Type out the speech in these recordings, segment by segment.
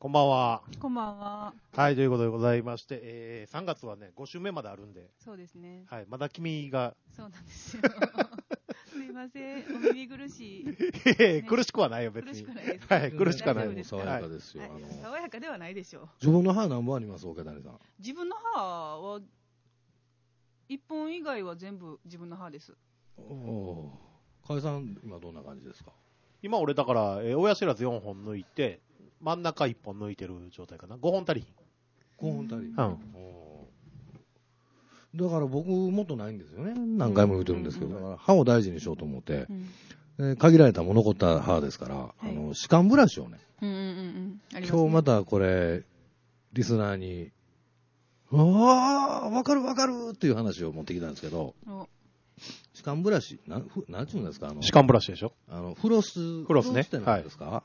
こんばんは。 こんばんは。 はい、ということでございまして、3月はね、5週目まであるんで。 そうですね。 はい、まだ君が。 そうなんですよ。すいません、お耳苦しい。 ね、苦しくはないよ、別に。 苦しくないですか。 はい、苦しくはない。 大丈夫ですか。 爽やかですよ。 はい、爽やかではないでしょう。 自分の歯何本あります、岡谷さん。 自分の歯は、1本以外は全部自分の歯です。 おお。河合さん、今どんな感じですか。 今俺だから、親知らず4本抜いて、真ん中1本抜いてる状態かな。5本足り 5本足り。 うん。 だから僕もっとないんですよね。何回も言ってるんですけど、だから歯を大事にしようと思って、限られたもの残った歯ですから、 はい、 歯間ブラシをね、 今日またこれ、リスナーに、わかるわかるっていう話を持ってきたんですけど、歯間ブラシ、なんちゅうんですか、 歯間ブラシでしょ。 フロスね。 フロスって何ですか、 はい、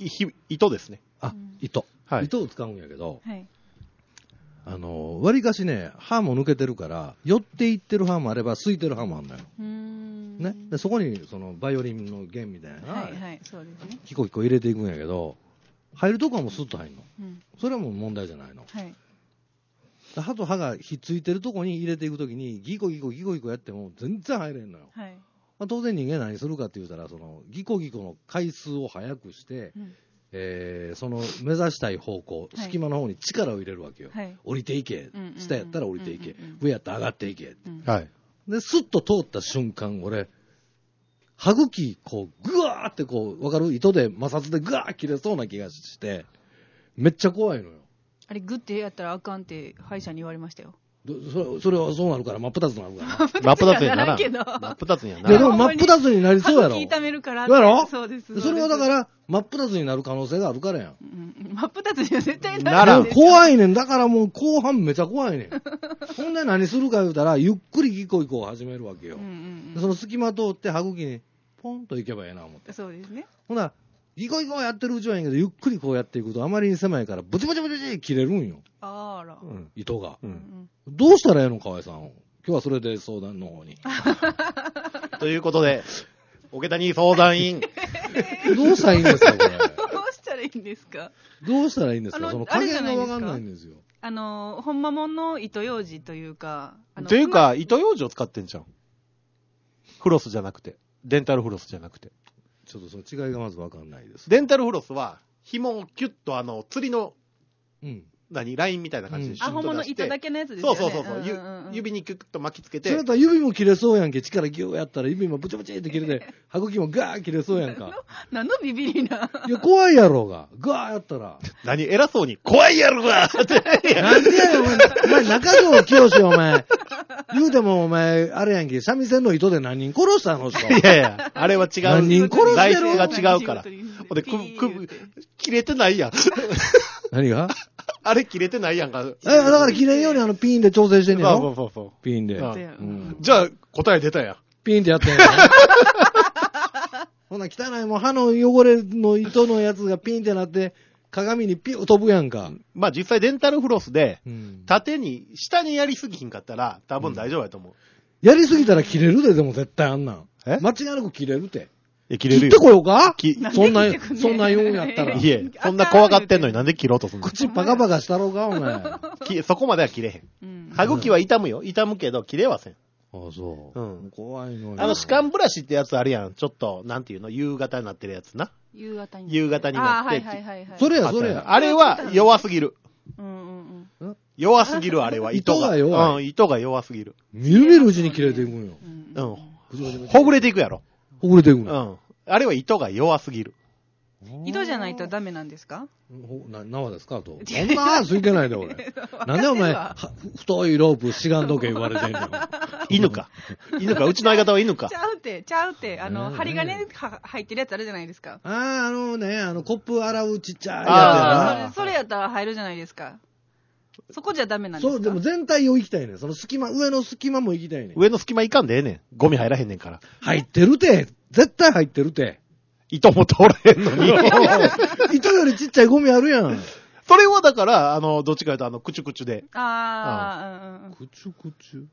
糸ですね。 あ、糸。 はい、 糸を使うんやけど、 はい、 割かしね、歯も抜けてるから、寄っていってる歯もあれば、空いてる歯もあるのよ。ね。で、そこに、バイオリンの弦みたいな、 はい、はい、そうですね。 キコキコ入れていくんやけど、入るとこはもうスッと入るの。それはもう問題じゃないの。 はい。 歯と歯がひっついてるとこに入れていくときに、ギコギコやっても全然入れんのよ。 はい。 まあ、当然人間何するかって言ったら、ギコギコの回数を早くして、その目指したい方向、隙間の方に力を入れるわけよ。はい、降りていけ、下やったら降りていけ、上やったら上がっていけ、 はい。 で、スッと通った瞬間、俺、歯茎、こう、ぐわーってこう、わかる？糸で、摩擦でぐわー切れそうな気がして、めっちゃ怖いのよ。 あれ、グッてやったらあかんって、歯医者に言われましたよ。 それはそうなるから、真っ二つになるから。 真っ二つにならん。 真っ二つにはならん。でも真っ二つになりそうやろ。 歯茎痛めるから。 やろ？ そうです。 それはだから、真っ二つになる可能性があるからやん。 真っ二つには絶対ならん。 怖いねん。だからもう後半めちゃ怖いねん。ほんで何するか言うたら、ゆっくりギコギコを始めるわけよ。その隙間通って歯茎にポンと行けばええな思って。 そうですね。 ほな、ギコギコやってるうちはいいけど、ゆっくりこうやっていくとあまりに狭いから、ブチブチブチ切れるんよ。 あら。 糸が。どうしたらええの、河合さん。今日はそれで相談の方に。 ということで、桶谷相談員。 どうしたらいいんですか、これ。 どうしたらいいんですか。 どうしたらいいんですか。その加減がわかんないんですよ。 ほんまもんの糸ようじというか。 というか、糸ようじを使ってんじゃん。フロスじゃなくて。デンタルフロスじゃなくて。 ちょっとその違いがまずわかんないです。 デンタルフロスは、紐をキュッと釣りの、ラインみたいな感じでシュッと出して。 ほんまの糸だけのやつですよね。 そう。指にキュッと巻きつけて。 それだったら指も切れそうやんけ。力ギューやったら指もブチブチって切れて、歯茎もガー切れそうやんか。 何のビビりな。 いや、怖いやろうが。ガーやったら。 何偉そうに、怖いやろがって。 なんでやよ、お前中条清お前。言うてもお前、あれやんけ、三味線の糸で何人殺したの人。 いやいや、あれは違う。 何人殺してる？ 財政が違うから。ほんで、切れてないやん。 何が？ あれ切れてないやんか。 だから切れんようにピンで調整してんねんよ。 そう。 ピンで。 じゃあ、答え出たやん。 ピンってやってんの。ほな、汚いもう歯の汚れの糸のやつがピンってなって、鏡にピュー飛ぶやんか。 まあ実際デンタルフロスで、縦に、下にやりすぎひんかったら、多分大丈夫やと思う。 やりすぎたら切れるで、でも絶対あんなん。間違いなく切れるて。 切れるよ。 切ってこようか？そんな言うんやったら。 いえ、そんな怖がってんのになんで切ろうとするの？ 口パカパカしたろうか、お前。 そこまでは切れへん。歯茎は痛むよ。痛むけど、切れはせん。 ああ、そう。怖いのよ。歯間ブラシってやつあるやん。ちょっと、なんていうの？夕方になってるやつな。 夕方になって。 それや。 あれは弱すぎる。弱すぎる、あれは。 糸が弱い。 糸が弱すぎる。 みるみるうちに切れていくんよ。 ほぐれていくやろ。 ほぐれていくの。 あれは糸が弱すぎる。 糸じゃないとダメなんですか？ 縄ですかと。そんな話ついてないで、俺。なんでお前、太いロープしがんどけ言われてんの。 犬か。うちの相方は犬か。 ちゃうて。針金入ってるやつあるじゃないですか。 コップ洗うちっちゃいやつやな。それやったら入るじゃないですか。そこじゃダメなんですか？ そう、でも全体を行きたいねん。その隙間、上の隙間も行きたいねん。 上の隙間行かんでええねん。ゴミ入らへんねんから。 入ってるて。絶対入ってるて。 糸も通らへんのに。 糸よりちっちゃいゴミあるやん。 それはだから、どっちかというと、クチュクチュで。 クチュクチュ。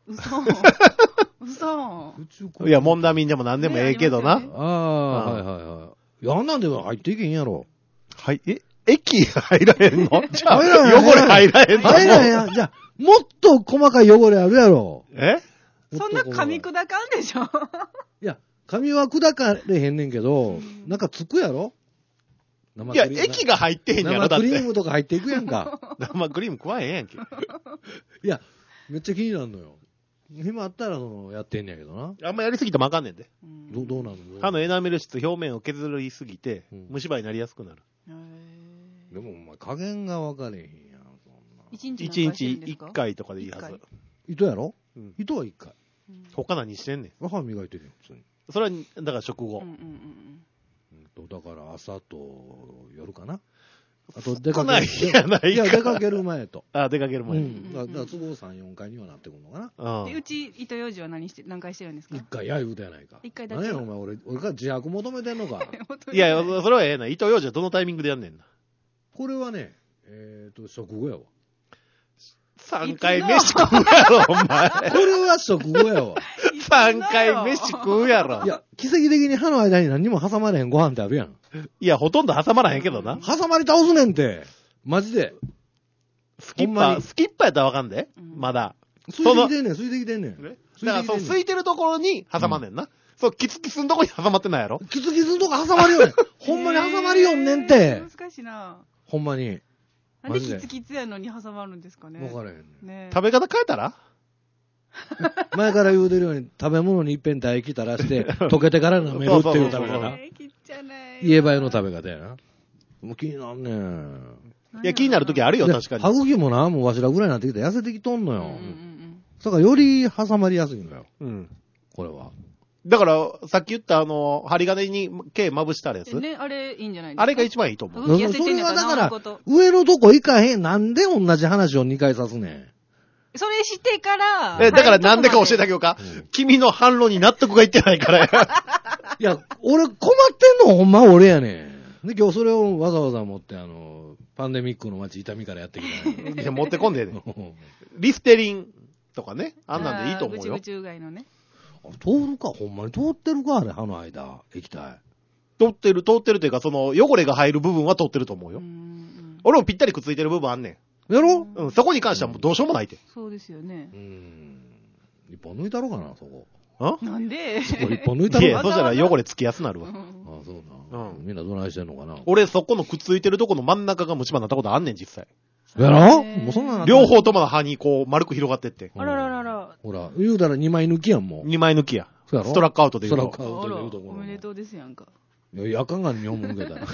嘘。 いや、モンダミンでも何でもええけどな。 はい。いや、あんなんでも入っていけんやろ。 はい、 液入らへんのじゃあ、 入らへん汚れ入らへんの入らへんやん。じゃあ、もっと細かい汚れあるやろ。 そんな噛み砕かんでしょ。 いや、髪は砕かれへんねんけど、なんかつくやろ。 いや、液が入ってへんやろ、だって。 生クリームとか入っていくやんか。 生クリーム食わへんやんけ。 いや、めっちゃ気になるのよ。今あったらやってんねやけどな。 あんまやりすぎてもあかんねんで。 どうなの？ 歯のエナメル質表面を削りすぎて、虫歯になりやすくなる。 でもお前加減が分かれへんやん、そんな。 1日1回とかでいいはず。 糸やろ？糸は1回。 他何してんねん。 歯磨いてるよ、普通に。 それは、だから食後。 だから朝と夜かな。あと出かける前と。 あ、出かける前。 だから都合3、4回にはなってくるのかな。で、うち、糸ようじは何回してるんですか ？1回や言うたやないか。 1回だけ。 何やお前、俺から自白求めてんのか。 いや、それはええな。糸ようじはどのタイミングでやんねんな。 これはね、食後やわ。 3回飯食うやろ、お前。 これは食後やわ。 3回飯食うやろ。 いや、奇跡的に歯の間に何にも挟まれへんご飯ってあるやん。 いや、ほとんど挟まらへんけどな。 挟まり倒すねんて。マジで。 スキッパーやったらわかんで。まだ。 ついてきてんねん。 だから、空いてるところに挟まんねんな。そう、キツキツのとこに挟まってないやろ。 キツキツのとこ挟まるよねん。ほんまに挟まるよんねんて。 難しいな。 ほんまに。 なんでキツキツやのに挟まるんですかね。 分からへんね。 食べ方変えたら前から言うてるように、食べ物に一遍唾液垂らして、溶けてから舐めるっていう食べ方。家映えの食べ方やな。もう気になんねん。 いや、気になるときあるよ、確かに。 歯茎もな、もうわしらぐらいになってきたら痩せてきとんのよ。だからより挟まりやすいのよ。これは。 だから、さっき言った針金に毛まぶしたやつね、あれいいんじゃないですか。 あれが一番いいと思う。 それはだから、上のとこ行かへん。なんで同じ話を2回さすねん。 それしてから。 だからなんでか教えてあげようか。君の反論に納得がいってないからや。 いや、俺困ってんのほんま俺やねん。で、今日それをわざわざ持って、パンデミックの街痛みからやってきた。 いや、持ってこんでね。リステリンとかね。あんなんでいいと思うよ。 ぐちぐちうがいのね。 通るかほんまに通ってるかあれ、歯の間、液体。 通ってるというか、その、汚れが入る部分は通ってると思うよ。俺もぴったりくっついてる部分あんねん。 やろ？ そこに関してはもうどうしようもないって。 そうですよね。 一本抜いたろうかな、そこ。 なんでそこ一本抜いたろうかな。 いや、そしたら汚れつきやすなるわ。 あ、そうな。みんなどないしてんのかな。 俺、そこのくっついてるとこの真ん中が虫歯になったことあんねん、実際。 やろ？もうそんな両方ともの歯にこう、丸く広がってって。 あらららら。 ほら、言うたら2枚抜きやん、もう。 2枚抜きや。ストラックアウトで言うと。 ストラックアウトで言うと。 おめでとうですやんか。 いや、あかんがん、日本も抜けたら。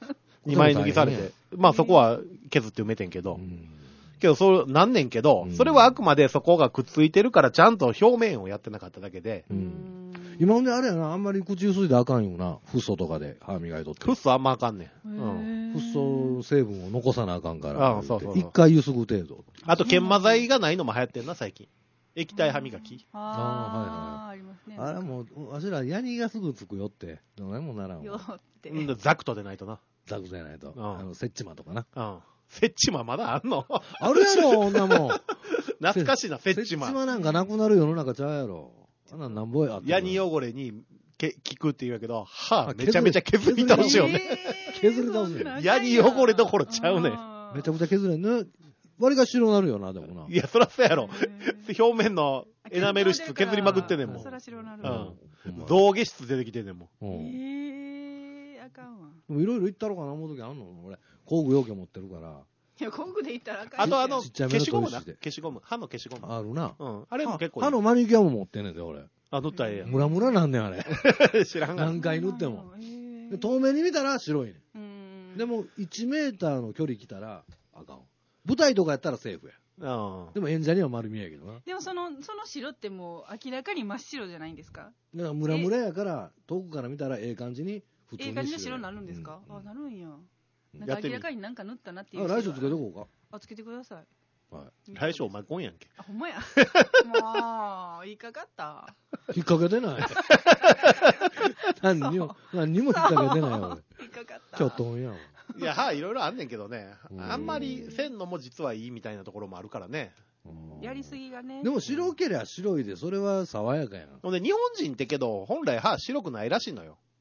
2枚抜きされて。まあそこは削って埋めてんけど。けど、そうなんねんけど、それはあくまでそこがくっついてるからちゃんと表面をやってなかっただけで。 今まであれやな、あんまり口ゆすいであかんよな。フッ素とかで歯磨いとって。 フッ素あんまあかんねん。 フッ素成分を残さなあかんから。 そう。 一回ゆすぐ程度。 あと、研磨剤がないのも流行ってんな、最近。液体歯磨き。 ありますね。 あれもう、わしらヤニがすぐつくよって。どうもならんわ。 よって。 ザクトでないとな。 ザクトでないと。セッチマとかな。 セッチマまだあんのあるやろ、女もん。 懐かしいな、セッチマ。 セッチマなんかなくなる世の中ちゃうやろ。あんなんなんぼや。 ヤニ汚れに効くって言うやけど、歯めちゃめちゃ削り倒しよね。 削り倒すね。 ヤニ汚れどころちゃうね。 めちゃくちゃ削れんね。割が白なるよな、でもな。 いや、そらそうやろ。表面のエナメル質削りまくってんねんもん。 そら白なる。 象牙質出てきてんねんもん。 あかんわ。 でもいろいろ言ったろかな、思うときあんの俺、工具容器持ってるから。 いや、工具で言ったらあかん。 あと消しゴムな。消しゴム。歯の消しゴム。 あるな。 あれも結構。 歯のマニキュアも持ってんねんで、俺。 塗ったらええやん。 ムラムラなんねん、あれ。 知らんが。 何回塗っても。遠目に見たら白いねん。でも、1メーターの距離来たら、あかん。舞台とかやったらセーフや。でも演者には丸見えやけどな。 でもその白ってもう明らかに真っ白じゃないんですか？ だからムラムラやから、遠くから見たらええ感じに、普通に。 ええ感じの白になるんですか？あ、なるんや。なんか明らかになんか塗ったなっていう。 来週つけとこうか。 あ、つけてください。 はい。 来週お前こんやんけ。 あ、ほんまや。もう、引っかかった。 引っ掛けてない。何にも引っ掛けてないよ、 俺。引っかかった。 ちょっとんやわ。 いや、歯いろいろあんねんけどね。あんまりせんのも実はいいみたいなところもあるからね。 やりすぎがね。 でも白けりゃ白いで、それは爽やかやん。 ほんで、日本人ってけど、本来歯白くないらしいのよ。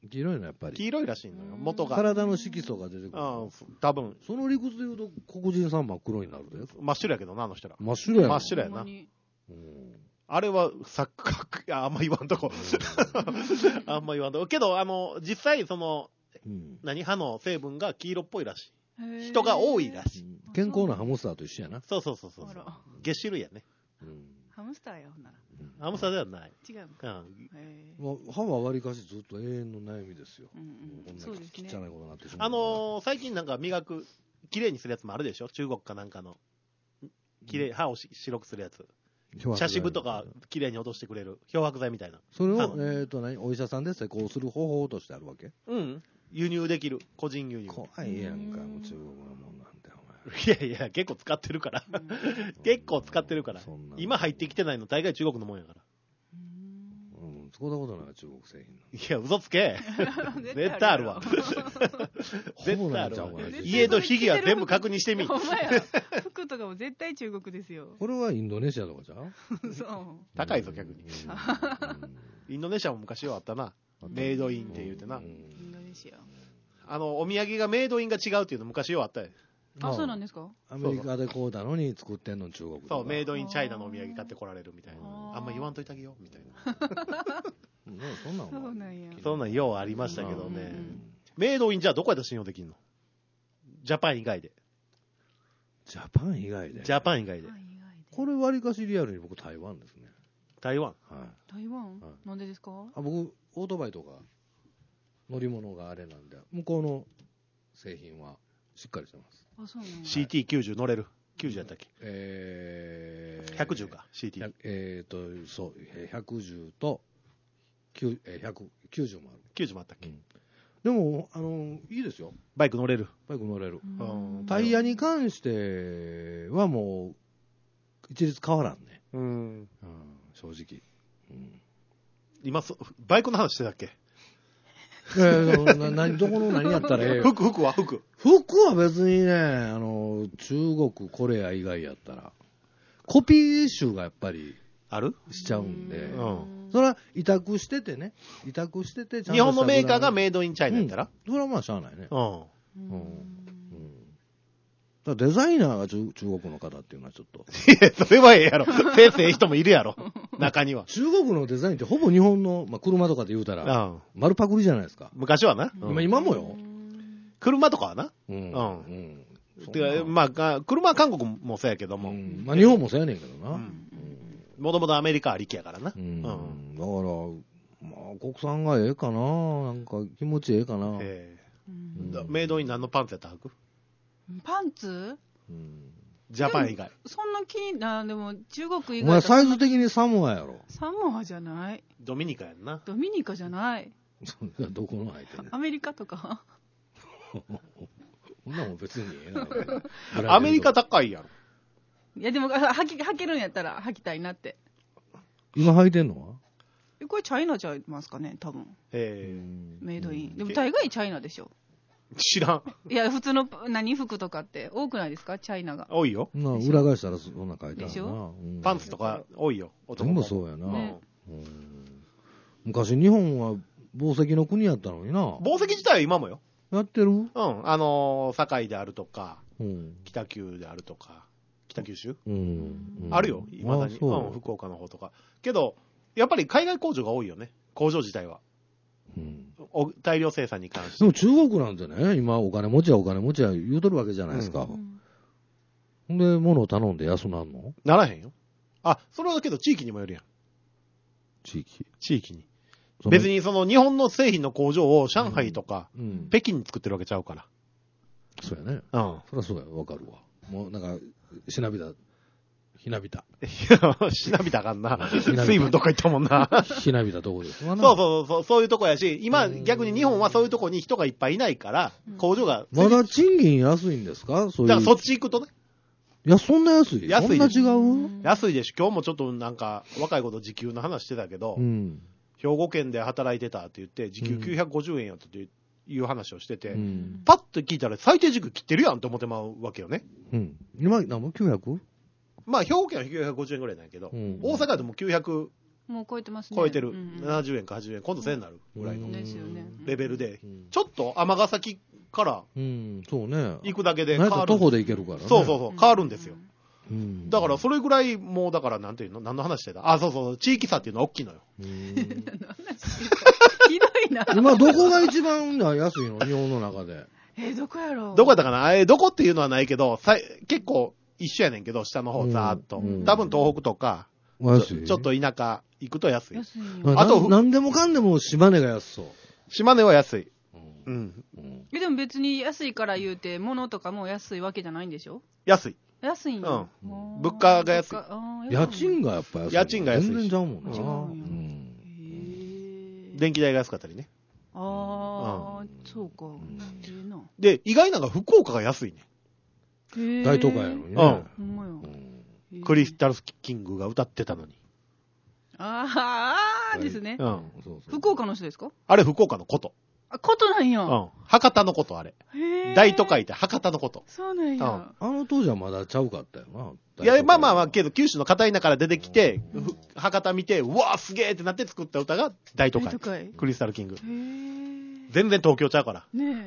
黄色いのやっぱり。 黄色いらしいのよ、元が。 体の色素が出てくる。 多分。 その理屈で言うと、黒人さん真っ黒になるで。 真っ白やけどな、あの人ら。 真っ白やな。 真っ白やな。あれは錯覚、あんま言わんとこ。あんま言わんとこ。けど、実際、歯の成分が黄色っぽいらしい。人が多いらしい。 健康なハムスターと一緒やな。 そう。月種類やね。 ハムスターやほんなら。 ハムスターではない。 違う。 歯はわりかしずっと永遠の悩みですよ。 そうですね。 ちっちゃなことになってしまう。 最近なんかきれいにするやつもあるでしょ、中国かなんかの。歯を白くするやつ。茶渋とかきれいに落としてくれる漂白剤みたいな。 それを、お医者さんで施工する方法としてあるわけ？ 輸入できる。個人輸入。 怖いやんか、もう中国のもんなんて、お前。いや、結構使ってるから。結構使ってるから。今入ってきてないの大概中国のもんやから。 使ったことない中国製品。 いや、嘘つけ。絶対あるわ。絶対あるわ。家のヒゲは全部確認してみ。 服とかも絶対中国ですよ。 これはインドネシアとかじゃん？ そう。 高いぞ、逆に。インドネシアも昔はあったな。メイドインって言うてな。インドネシア。お土産がメイドインが違うっていうの昔よあったよ。 あ、そうなんですか？ アメリカでこうだのに作ってんの中国。 そう、メイドインチャイナのお土産買ってこられるみたいな。あんま言わんといてあげようみたいな。そんなんようありましたけどね。メイドインじゃあどこやったら信用できんの？ジャパン以外で。 ジャパン以外で。 ジャパン以外で。 これ割かしリアルに僕台湾ですね。 台湾？ はい。台湾？なんでですか？ 僕オートバイとか乗り物があれなんで向こうの製品はしっかりしてます。 あ、そうなんや。 CT90 乗れる？90やったっけ？110か CT。 そう、110と190もある。 90もあったっけ？ でもいいですよ。 バイク乗れる。 タイヤに関してはもう一律変わらんね。正直。 今バイクの話してたっけ？ どこの何やったらええよ。 服は別にね、中国、コレア以外やったら、コピー集がやっぱり、しちゃうんで、それは委託してて、ちゃんと日本のメーカーがメイドインチャイナやったら？ それはまあしゃあないね。だデザイナーが中国の方っていうのはちょっと。 いや、それはええやろ。先生人もいるやろ。中には。 中国のデザインってほぼ日本の、車とかで言うたら、丸パクリじゃないですか。 昔はな。 今もよ。 車とかはな。まあ、車は韓国もそうやけども。 まあ日本もそうやねんけどな。 もともとアメリカありきやからな。だから、 まあ、国産がええかな。なんか気持ちええかな。 メイドイン何のパンツやったら履く？ パンツ？ ジャパン以外。 そんなでも中国以外。 お前サイズ的にサモアやろ。 サモアじゃない。 ドミニカやんな。 ドミニカじゃない。 どこの相手ね。 アメリカとか。 そんなもん別にええな。アメリカ高いやろ。 いやでも履けるんやったら履きたいなって。 今履いてんのは？ これチャイナちゃいますかね、多分。メイドイン。でも大概チャイナでしょ。 知らん。 いや、普通の服とかって多くないですか？チャイナが。 多いよ。 裏返したらそんな書いてあるな。でしょ？ パンツとか多いよ。 全部そうやな。昔日本は紡績の国やったのにな。 紡績自体は今もよ。 やってる？ 堺であるとか、北九であるとか、北九州？あるよ。未だに。福岡の方とか。けど、やっぱり海外工場が多いよね。工場自体は。大量生産に関して。 でも中国なんてね、今お金持ちや言うとるわけじゃないですか。で、物を頼んで安なんの？ ならへんよ。それはけど地域にもよるやん。 地域に。 別にその日本の製品の工場を上海とか、北京に作ってるわけちゃうから。 そうやね。そりゃそうや、わかるわ。もうなんか、ひなびた。しなびたあかんな。水分どっか行ったもんな。 ひなびたとこですわな。 そういうとこやし、今逆に日本はそういうとこに人がいっぱいいないから、工場が。 まだ賃金安いんですか？ だからそっち行くとね。 いや、そんな安い？そんな違う？ 安いでしょ。今日もちょっとなんか、若い子と時給の話してたけど、兵庫県で働いてたって言って、時給950円やったという話をしてて、パッと聞いたら最低時給切ってるやんと思ってまうわけよね。 今、何も 900？ まあ、兵庫県は950円ぐらいなんやけど、大阪でも900 もう超えてますね。 超えてる。70円か80円、今度1000円になるぐらいのレベルで、ちょっと尼崎からそうね。 行くだけで変わる。徒歩で行けるからね。 そうそうそう、変わるんですよ。だからそれぐらい、もうだからなんていうの、何の話してた？あ、そうそう、地域差っていうのは大きいのよ。 ひどいな。 今どこが一番安いの？日本の中で。 どこやろう？ どこやったかな？どこっていうのはないけど、結構一緒やねんけど、下の方ざーっと。多分東北とか、ちょっと田舎行くと安い。 あと、何でもかんでも島根が安そう。 島根は安い。 でも別に安いから言うて、物とかも安いわけじゃないんでしょ？ 安い。 安いんや。 物価が安い。 家賃がやっぱ安い。 家賃が安い。 全然ちゃうもんな。 電気代が安かったりね。 そうか。 で、意外なのが福岡が安いね。 大都会やのにね。 クリスタルキングが歌ってたのに。 ですね。福岡の人ですか？ あれ福岡のこと。 ことなんや。 博多のこと、あれ。大都会って博多のこと。 そうなんや。 あの当時はまだちゃうかったよな。 いや、まあ、けど九州の片田から出てきて、博多見て、うわーすげーってなって作った歌が大都会。クリスタルキング。全然東京ちゃうから。 ね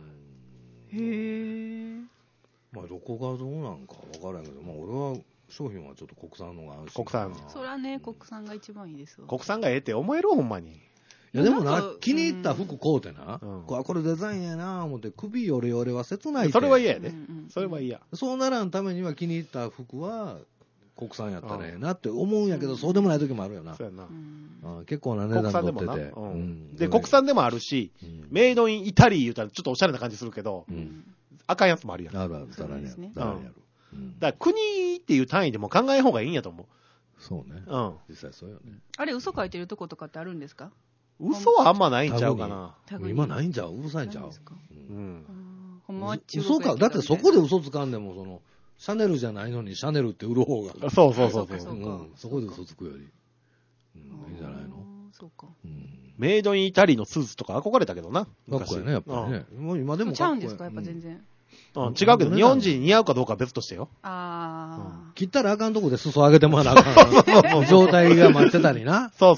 え。 まあ、どこがどうなんかわからんけど、まあ、俺は商品はちょっと国産のが安心。 国産。 そりゃね、国産が一番いいですわ。 国産がええって思えるほんまに。 いやでもな、気に入った服買うてな、これデザインやな思って、首よれよれは切ないって。 それは嫌やね。それは嫌。 そうならんためには気に入った服は国産やったらええなって思うんやけど、そうでもない時もあるよな。 そうやな。 結構な値段取ってて。 で、国産でもあるし、メイドインイタリー言うたらちょっとおしゃれな感じするけど、あかんやつもあるやん。 あるある、ざらにある。 だから国っていう単位でも考えん方がいいんやと思う。 そうね。実際そうよね。 あれ、嘘書いてるとことかってあるんですか？ 嘘はあんまないんちゃうかな。 今ないんちゃう？うるさいんちゃう？ ほんまは嘘か。だってそこで嘘つかんでも、シャネルじゃないのにシャネルって売る方が。 そう。 そこで嘘つくより。いいんじゃないの？ そうか。 メイドインイタリーのスーツとか憧れたけどな。 かっこいいね、やっぱりね。今でもちゃうんですか、やっぱ全然。 違うけど、日本人に似合うかどうかは別としてよ。 切ったらあかんとこで裾上げてもらわなあかん。状態が待ってたりな。 そう。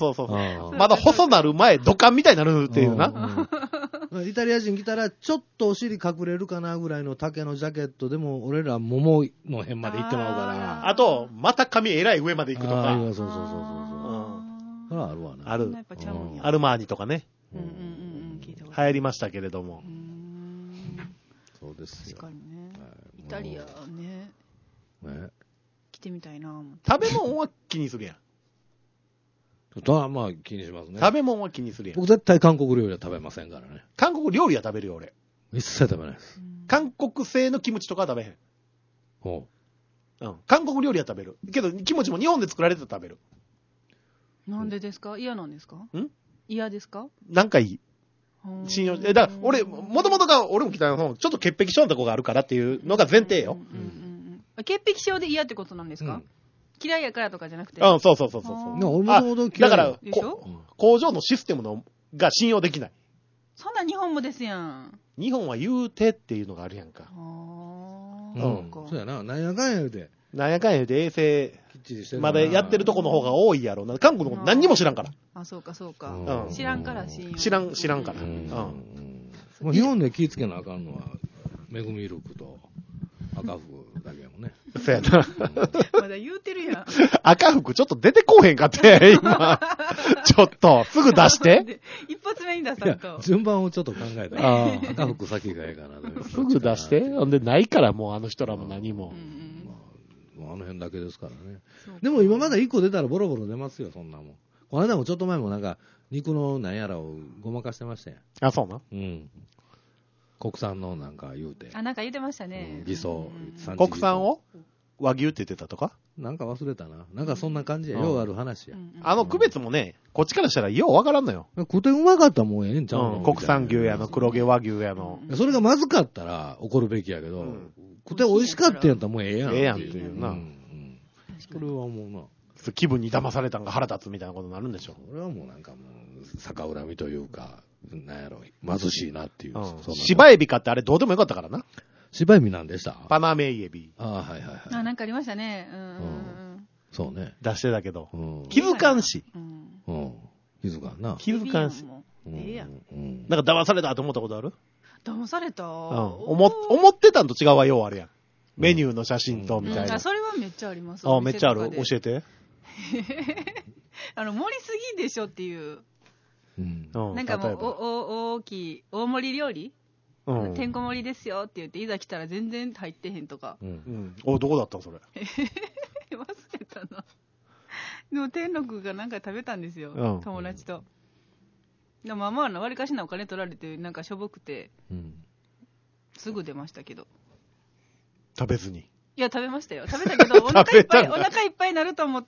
まだ細なる前、土管みたいになるっていうな。 イタリア人来たら、ちょっとお尻隠れるかなぐらいの丈のジャケットでも、俺ら桃の辺まで行ってまうから。 あと、また髪えらい上まで行くとか。 そう。それはあるわな。 ある。アルマーニとかね。流行りましたけれども。 そうですよ。 確かにね。イタリアね。来てみたいな。 食べ物は気にするやん。 まあ気にしますね。 食べ物は気にするやん。 僕絶対韓国料理は食べませんからね。 韓国料理は食べるよ、俺。 一切食べないです。 韓国製のキムチとかは食べへん。韓国料理は食べる。けど、キムチも日本で作られて食べる。 なんでですか？嫌なんですか？嫌ですか？ なんかいい。信用、だから、俺、もともとが、俺も来たの、ちょっと潔癖症のとこがあるからっていうのが前提よ。 潔癖症で嫌ってことなんですか？嫌いやからとかじゃなくて。 そう。だから、工場のシステムが信用できない。 そんな日本もですやん。 日本は言うてっていうのがあるやんか。 そうやな、なんやかんや言うて。 なんやかんや言うて衛生、まだやってるとこの方が多いやろうな。韓国のこと何にも知らんから。 そうか。知らんから信用。 知らんから。 日本で気ぃつけなあかんのは、メグミルクと赤服だけやもんね。 そうやな。 まだ言うてるやん。 赤服ちょっと出てこうへんかって、今。ちょっと、すぐ出して。 一発目に出さんと。 順番をちょっと考えた。赤服先がええかな。 すぐ出して。ほんで、ないからもうあの人らも何も。 あの辺だけですからね。でも今まだ1個出たらボロボロ出ますよ、そんなもん。この間もちょっと前もなんか、肉のなんやらをごまかしてましたやん。 そうな。 国産のなんか言うて。 なんか言ってましたね。 偽装。 国産を和牛って言ってたとか？ なんか忘れたな。なんかそんな感じや。ようある話や。 区別もね、こっちからしたらようわからんのよ。 食てうまかったらもうええんちゃうの？ 国産牛やの、黒毛和牛やの。 それがまずかったら怒るべきやけど、食て美味しかったんやったらもうええやん。 ええやんっていうな。 それはもうな。 気分に騙されたんが腹立つみたいなことになるんでしょ。 それはもうなんかもう、逆恨みというか、なんやろ、貧しいなっていう。 芝エビかってあれどうでもよかったからな。 芝エビなんでした？ パナメイエビ。 はい。 なんかありましたね。 そうね。 出してたけど。気づかんし。 気づかんな。 気づかんし。 やん。なんか騙されたと思ったことある？ 騙された。 思ってたんと違うはようあるやん。メニューの写真とみたいな。 それはめっちゃあります。 めっちゃある。教えて。 盛りすぎでしょっていう。なんかもう、大きい、大盛り料理てんこ盛りですよって言って、いざ来たら全然入ってへんとか。 どこだったんそれ。 忘れたな。でも天禄がなんか食べたんですよ。友達と。でもまあ割かしなお金取られて、なんかしょぼくて、すぐ出ましたけど。 食べずに。 いや、食べましたよ。食べたけど、お腹いっぱいになると思って、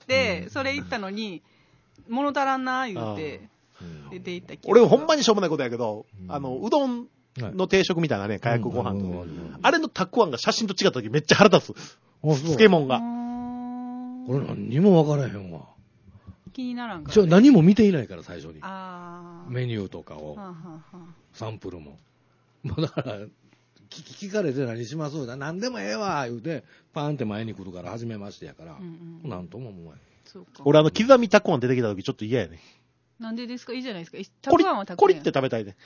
それ言ったのに、物足らんな言って、出て行った俺ほんまにしょうもないことやけど、うどんの定食みたいなね、かやくご飯と、あれのたくあんが写真と違った時めっちゃ腹立つ。漬物が。 これ何にも分からへんわ。 気にならんから、 何も見ていないから最初に。メニューとかを。サンプルも。だから、聞かれて何しますだ何でもええわ言うて、パーンって前に来るから初めましてやから。なんとも思わない。 俺刻みたくあん出てきた時ちょっと嫌やね。 なんでですか？いいじゃないですか。 たくあんはたくあん。コリって食べたいね。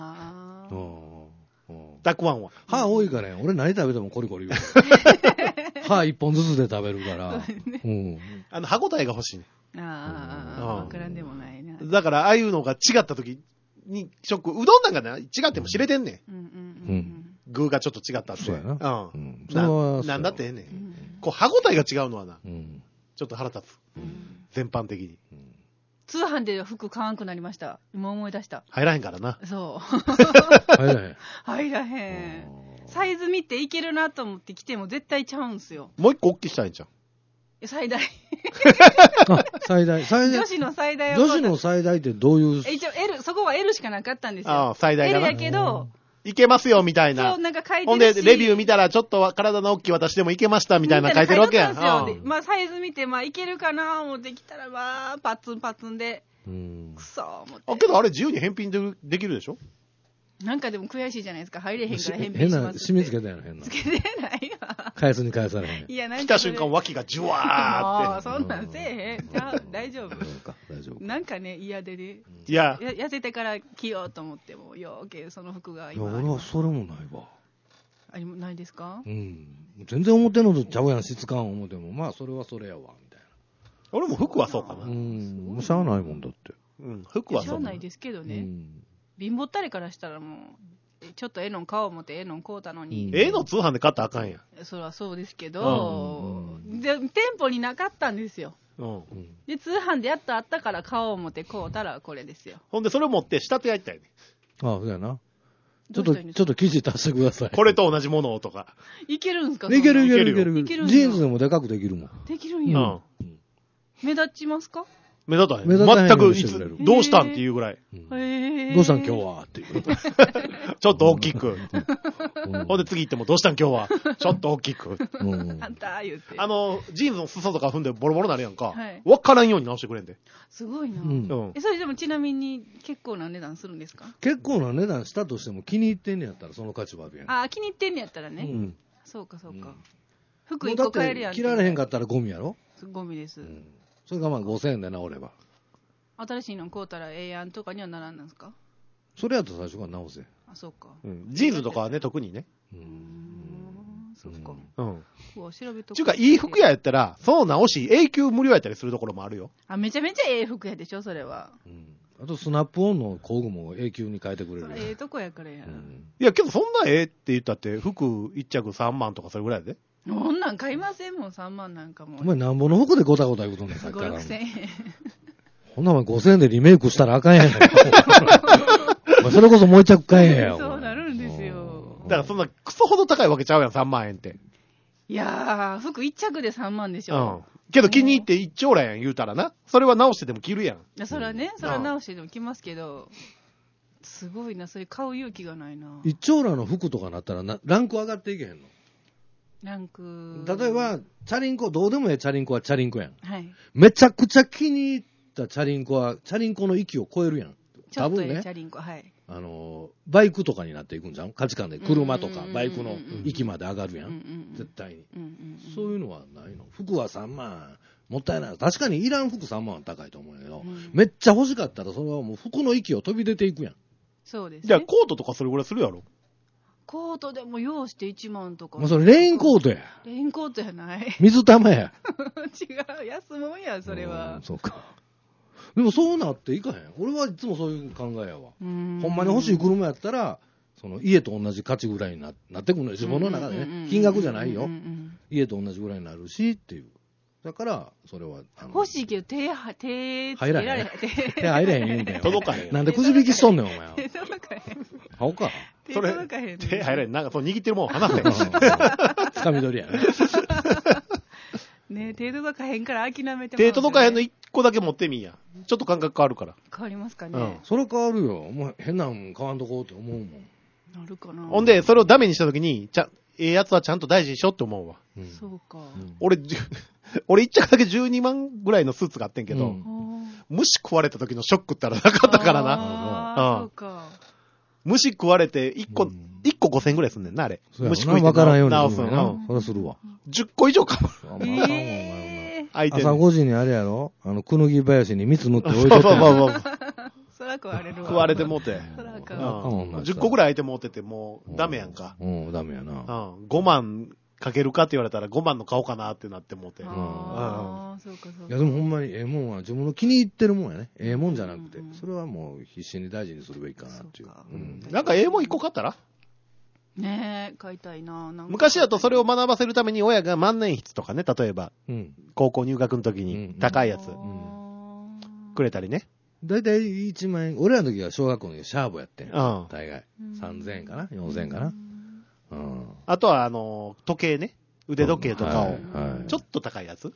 たくあんは。 歯多いからね。俺何食べてもコリコリ言う。歯一本ずつで食べるから。 歯応えが欲しいね。 わからんでもないな。 だから、ああいうのが違った時に、ショック。うどんなんかね、違っても知れてんねん。具がちょっっと違ったって。 そうやな。 なんだってええねん。こう、歯応えが違うのはな、ちょっと腹立つ。全般的に。 通販で服買わんくなりました。今思い出した。 入らへんからな。 そう。 入らへん。 入らへん。サイズ見ていけるなと思って来ても絶対ちゃうんすよ。 もう一個大きいしたいんじゃん。 最大。 最大。 女子の最大女子の最大ってどういう？ 一応 L、そこは L しかなかったんですよ。 最大がな。 L やけど、 いけますよみたいな。 そう、なんか書いてるし。 ほんで、レビュー見たらちょっと体の大きい私でもいけましたみたいな書いてるわけやん。 まあサイズ見て、いけるかな思ってきたら、パツンパツンで。くそー思って。 けどあれ自由に返品できるでしょ？ なんかでも悔しいじゃないですか。入れへんから返品しますって。 変な、締め付けたやろ、変な。 つけてないわ。 返すに返されへん。 いや、なんか。 来た瞬間脇がジュワーって。 そんなんせえへん。大丈夫。 大丈夫。 なんかね、嫌でね。 いや。 痩せてから着ようと思っても、ようけその服が今。 いや、俺はそれもないわ。 ないですか？ 全然思ってんのとちゃうやん、質感思っても。それはそれやわ、みたいな。 俺も服はそうかな。 もうしゃあないもんだって。 服はそう。 しゃあないですけどね。貧乏ったりからしたらもう、ちょっと買おう思って買うたのに。 の通販で買ったらあかんやん。 それはそうですけど、店舗になかったんですよ。で、通販でやっとあったから買おう思って買うたらこれですよ。 ほんでそれ持って仕立てやりたいね。 そうやな。ちょっと生地足してください。 これと同じものをとか。 いけるんすか？ いける。ジーンズでもでかくできるもん。 できるんや。目立ちますか？ 目立たへん。全くどうしたんっていうぐらい。 どうしたん今日はっていう。 ちょっと大きく。ほんで次行ってもどうしたん今日はちょっと大きく。 あんた言って。 ジーンズの裾とか踏んでボロボロなるやんか。わからんように直してくれんで。 すごいな。それでもちなみに結構な値段するんですか？ 結構な値段したとしても気に入ってんねやったらその価値はあるやん。 気に入ってんねやったらね。そうか。服1個買えるやん。 着られへんかったらゴミやろ？ ゴミです。 それが5000円で直れば。 新しいの買うたらええやんとかにはならんなんですか？ それやと最初から直せ。 そうか。 ジーンズとかはね、特にね。 そっか。 調べとく。ちゅうか、いい服屋やったら、そう直し、永久無料やったりするところもあるよ。 めちゃめちゃええ服やでしょ、それは。 あと、スナップオンの工具も永久に変えてくれる。 ええとこやからや。 いや、けどそんなええって言ったって、服1着3万とかそれぐらいやで。 そんなん買いませんもん、3万なんかも。 お前なんぼの服でゴタゴタ言うとんねん、さっきから。 5、6000円。 ほんなら5000円でリメイクしたらあかんやん。それこそもう一着買えへんやん。 そうなるんですよ。 だからそんなクソほど高いわけちゃうやん、3万円って。 いやー、服1着で3万でしょ。 けど気に入って一丁羅やん言うたらな。それは直してでも着るやん。 それはね、それは直してでも着ますけど、すごいな、それ買う勇気がないな。 一丁羅の服とかなったらランク上がっていけへんの？ ランク。 例えば、チャリンコ、どうでもええチャリンコはチャリンコやん。 はい。 めちゃくちゃ気に入ったチャリンコは、チャリンコの域を超えるやん。 多分ね。チャリンコ、はい。 バイクとかになっていくんじゃん？価値観で。車とか、バイクの域まで上がるやん。絶対に。そういうのはないの？服は3万、 もったいない。確かにいらん服3万は高いと思うけど、めっちゃ欲しかったらそれはもう服の息を飛び出ていくやん。 そうですね。 じゃあコートとかそれぐらいするやろ。 コートでも用して1万とか。 それレインコートや。 レインコートやない。 水玉や。 違う、安もんや、それは。 そうか。でもそうなっていかへん。俺はいつもそういう考えやわ。ほんまに欲しい車やったら、その家と同じ価値ぐらいになってくるのよ。自分の中でね。金額じゃないよ。家と同じぐらいになるしっていう。だから、それは。 欲しいけど、手入らへん。手入れへん言うんだよ。 届かへん。 なんでくじ引きしとんねん、お前は。 手届かへん。 買おうか。 それ、手入れへん。なんかそう握ってるもん離せ。 つかみ取りやね。 ね、手届かへんから諦めて手届かへんの1個だけ持ってみんや。ちょっと感覚変わるから。 変わりますかね。 それ変わるよ。もう変なもん買わんとこうって思うもん。 なるかな。 ほんで、それをダメにしたときに、やつはちゃんと大事にしようって思うわ。 そうか。 俺一着だけ12万ぐらいのスーツがあってんけど、虫食われた時のショックってあらなかったからな。 そうか。 虫食われて1個5000円ぐらいすんねんな、あれ。 虫食いて直すの。それするわ。 10個以上かも。 朝5時にあれやろくぬぎ林に蜜塗って置いてて。 そら食われるわ。 食われてもうて。10個ぐらい空いてもうてて、もうダメやんか。 ダメやな。 5万かけるかって言われたら5万の買おうかなってなってもうて。 そうかそうか。 いやでもほんまにええもんは自分の気に入ってるもんやね。ええもんじゃなくて。それはもう必死に大事にするべきかなっていう。 なんかええもん1個買ったらねえ、買いたいな。 昔だとそれを学ばせるために親が万年筆とかね、例えば、高校入学の時に高いやつくれたりね。 だいたい1万円、俺らの時は小学校の時はシャーボやってん。大概。3000円かな ?4000 円かな。 あとは、時計ね。腕時計とかを、ちょっと高いやつ。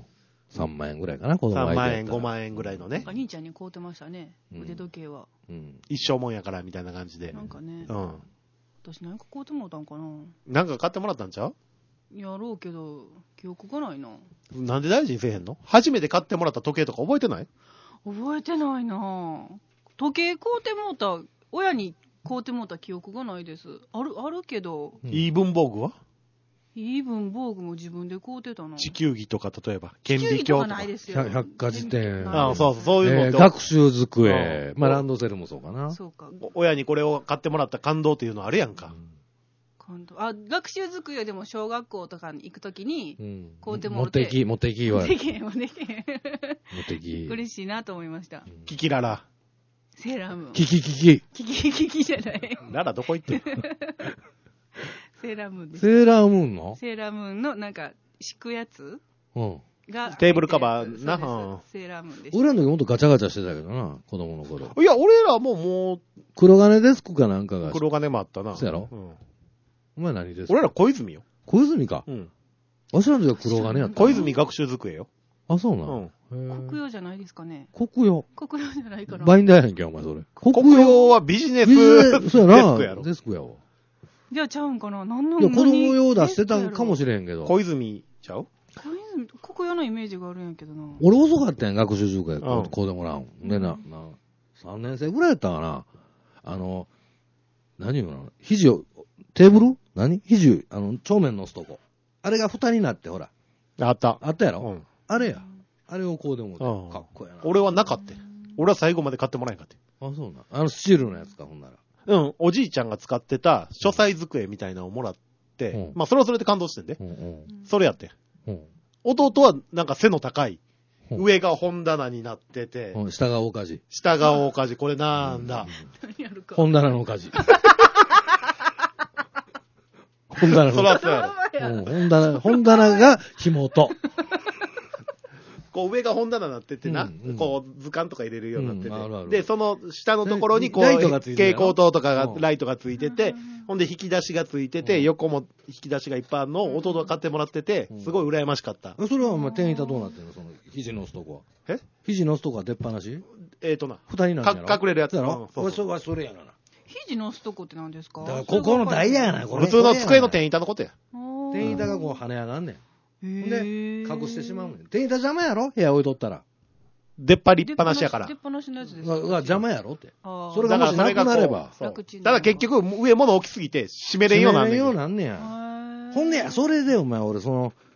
3万円ぐらいかな、子供 3万円、5万円ぐらいのね。 兄ちゃんに買うてましたね、腕時計は。 一生もんやから、みたいな感じで。 なんかね。私何か買うてもらったんかな。 なんか買ってもらったんちゃう？ やろうけど、記憶がないな。 なんで大事にせえへんの？初めて買ってもらった時計とか覚えてない？ 覚えてないな。時計買うてもらった、親に買うてもらった記憶がないです。あるけど。 イーブンボーグは？ イーブンボーグも自分で買うてたな。 地球儀とか例えば顕微鏡とかないですよ。 百科事典。 そういうの。 学習机。ランドセルもそうかな。 そうか。 親にこれを買ってもらった感動っていうのあるやんか。 学習机でも小学校とかに行くときに買うてもらって。 持ってきは。 持ってき。嬉しいなと思いました。 キキララ。 セーラームーン。 キキじゃない。 ララどこ行ってんの？ セーラームーンです。 セーラームーンの？ セーラームーンのなんか敷くやつがテーブルカバーな。 セーラームーンでした。 俺らの時もっとガチャガチャしてたけどな、子供の頃。 いや、俺らもう黒金デスクかなんかが。 黒金もあったな。 そうやろ？お前何ですか？ 俺ら小泉よ。 小泉か。わしらの時は黒金やった。 小泉学習机よ。 あ、そうな。 国用じゃないですかね。 国用じゃないかな。 バインダーやねんけ、お前それ。 国用はビジネスデスクやろ。 デスクやわ。 じゃあちゃうんかな。何のいや、子供用出してたんかもしれへんけど。 小泉ちゃう？ 国用のイメージがあるんやけどな。 俺遅かったんや、学習塾や。こうでもらうん。でな、3年生ぐらいやったかな。何言うの？肘を、テーブル？肘、帳面のすとこ。あれが蓋になって、ほら。 あった。 あったやろ？あれや。あれをこうでもかっこやな。 俺はなかった。俺は最後まで買ってもらえんかって。 あ、そうな。スチールのやつか、ほんなら。 おじいちゃんが使ってた書斎机みたいなのをもらって、それはそれで感動してんで。それやって。弟はなんか背の高い。上が本棚になってて。 下が大火事。 下が大火事。これなんだ。 本棚の火事。本棚の火事。 そらそうやろ。本棚が紐と。 こう上が本棚になっててな、こう図鑑とか入れるようになってて、で、その下のところにこう、蛍光灯とかが、ライトがついてて、ほんで引き出しがついてて、横も引き出しがいっぱいあるのを弟が買ってもらってて、すごい羨ましかった。 それはお前店員どうなってんの？その、肘のすとこは。肘のすとこは出っ放し？ 蓋になるやろ。隠れるやつやろ？それやな。 肘のすとこって何ですか？ だからここの台やな、これ。 普通の机の店員のことや。 店員がこう跳ね上がんねん。で、隠してしまうねん。店員邪魔やろ？部屋置いとったら。 出っ張りっぱなしやから。 出っ放しのやつです。 邪魔やろって。それがもしなくなれば。 ただ結局、上物大きすぎて、閉めれんようなんねん。 閉めれんようなんねや。ほんでや、それでお前俺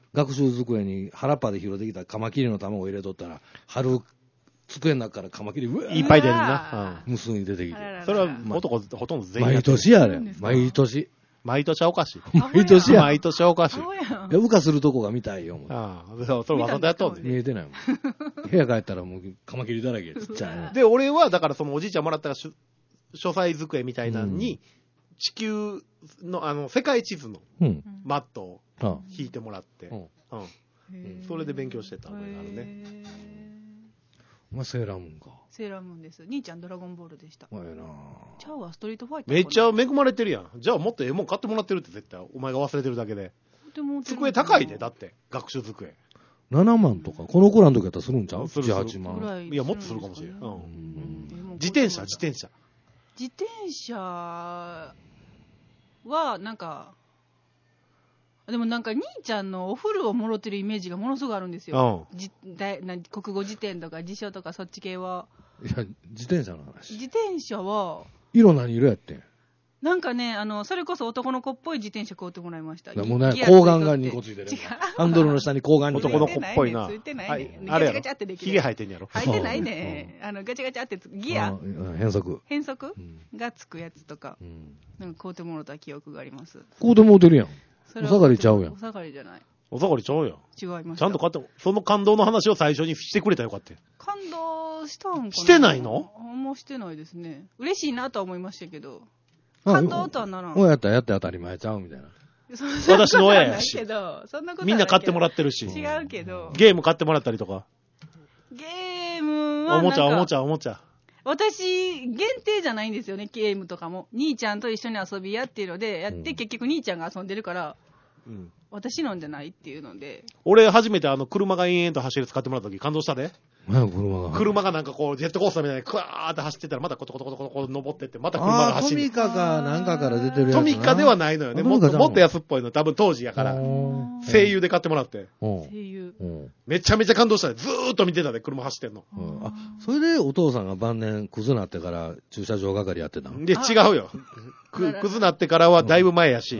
学習机に原っぱで拾ってきたカマキリの卵を入れとったら、春、机の中からカマキリ、 いっぱい出るな。 無数に出てきて。 それは男ほとんど全員毎年やれ。毎年。 毎年はおかしい。 毎年や。 毎年はおかしい。 羽化するとこが見たいよ。 ああ、それわざとやっとんねん。 見えてないもん。部屋帰ったらもうカマキリだらけ、ちっちゃい。 で、俺はだからそのおじいちゃんもらった書斎机みたいなのに、地球の世界地図のマットを引いてもらって、それで勉強してた覚えがあるね。 お前セーラームーンか。 セーラームーンです。兄ちゃんドラゴンボールでした。 お前なちゃうわ、ストリートファイター。 めっちゃ恵まれてるやん。じゃあもっともん買ってもらってるって絶対。お前が忘れてるだけで。机高いで、だって。学習机。 7万とか。この子らの時やったらするんちゃう ?7、8万。 いや、もっとするかもしれん。自転車。 自転車は、なんか、でもなんか兄ちゃんのお風呂をもろてるイメージがものすごくあるんですよ。国語辞典とか辞書とかそっち系は。 いや、自転車の話。 自転車は、 色何色やってん？ なんかね、それこそ男の子っぽい自転車買うてもらいました。 もうね、睾丸が2個ついてる。ハンドルの下に睾丸男の子っぽいな。 ついてないね。 あれやろ。ヒゲ生えてんやろ。 生えてないね。ガチャガチャってギア変速がつくやつとか、なんか買うてもらった記憶があります。 買うてもうてるやん。お下がりちゃうやん。 お下がりじゃない。 お下がりちゃうやん。 違います。 ちゃんと買って、その感動の話を最初にしてくれたらよかった。 感動したんかな？ してないの？ もうしてないですね。嬉しいなとは思いましたけど。感動とはならん。 親やったらやって当たり前ちゃうみたいな。 私の親やし。みんな買ってもらってるし。 違うけど。 ゲーム買ってもらったりとか。 ゲームはおもちゃ。 私、限定じゃないんですよね、ゲームとかも。兄ちゃんと一緒に遊びやっていうので、やって結局兄ちゃんが遊んでるから、私のんじゃないっていうので。 俺初めて車が延々と走る使ってもらった時感動したで。 車がなんかこうジェットコースターみたいにクワーって走ってたらまたコトコトコトコト登ってってまた車が走る。 トミカかなんかから出てるやつ。 トミカではないのよね。もっと安っぽいの多分当時やから。声優で買ってもらって。 声優。 めちゃめちゃ感動したで。ずーっと見てたで車走ってんの。 あ、それでお父さんが晩年クズなってから駐車場係やってたの？ で、違うよ。クズなってからはだいぶ前やし。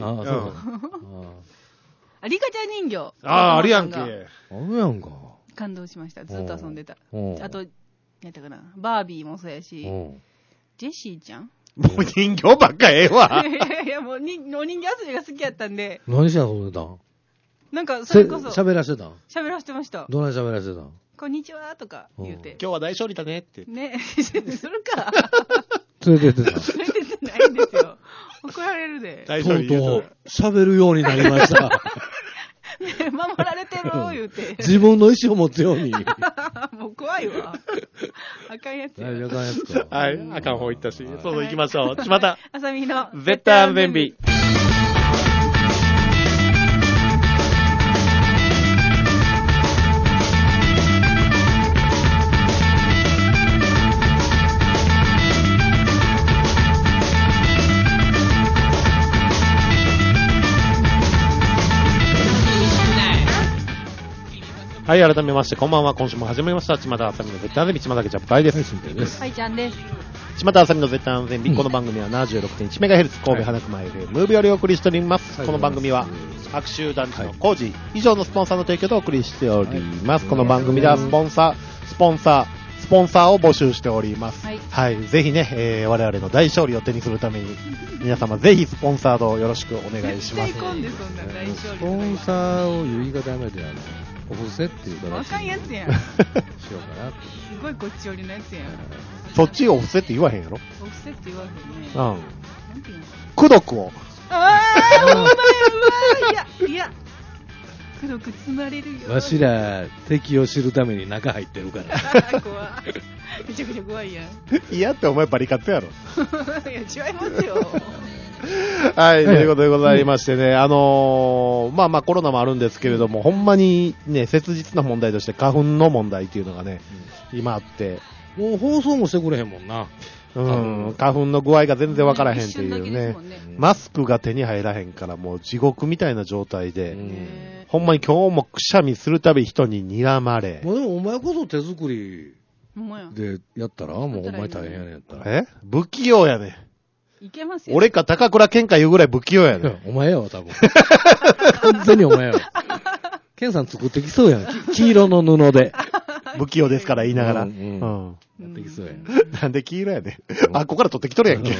リカちゃん人形。 ありやんけ。 あるやんか。 感動しました。ずっと遊んでた。あと、何やったかな。バービーもそうやし、ジェシーちゃんもう人形ばっかええわ。 いや、もうお人形遊びが好きやったんで。 何して遊んでたん？ なんか、それこそ。 喋らしてたん？ 喋らしてました。 どない喋らしてたん？ こんにちはとか言うて。 今日は大勝利だねって。 ね、するか。 連れてってた。 連れてってないんですよ。怒られるで。 とうとう喋るようになりました。 守られてる言うて。 自分の意思を持つように。 もう怖いわ。あかんやつや。 あかんやつか。 はい、あかん方行ったし。そう行きましょう。また。 あさみの絶対安全日。はい、改めまして、こんばんは。今週も始まりました。巷あさみの絶対安全日、巷家チャップアイです。 はいちゃんです。 巷あさみの絶対安全日、この番組は 76.1MHz 神戸花熊 FM ムービーよりお送りしております。この番組は、白州団地の工事、以上のスポンサーの提供でお送りしております。この番組ではスポンサーを募集しております。はい。ぜひね、我々の大勝利を手にするために、皆様ぜひスポンサードをよろしくお願いします。 絶対んでそんな大勝利。 スポンサーを言い方やめてお布施っていう形にあかんやつやん。 しようかなって。 すごいこっち寄りのやつやん。 そっちお布施って言わへんやろ？ お布施って言わへんね。 うん。なんていうの？功徳を。 ああ、うまい。いや。功徳積まれるよ。 わしら敵を知るために中入ってるから。 怖い。めちゃくちゃ怖いやん。 いやってお前バリカツやろ。 いや違いますよ。 はい、ということでございましてね、まあコロナもあるんですけれども、ほんまにね、切実な問題として花粉の問題っていうのがね、今あって。 もう放送もしてくれへんもんな。 花粉の具合が全然わからへんっていうね。マスクが手に入らへんからもう地獄みたいな状態で、ほんまに今日もくしゃみするたび人に睨まれ。 もうでもお前こそ手作りでやったら、もうお前大変やねんやったら。 不器用やね。 いけますよ。 俺か高倉健か言うぐらい不器用やね。 お前やわ、多分。完全にお前やわ。 ケンさん作ってきそうやん。黄色の布で。 不器用ですから言いながら。やってきそうやん。 なんで黄色やねん。ここから取ってきとるやんけ。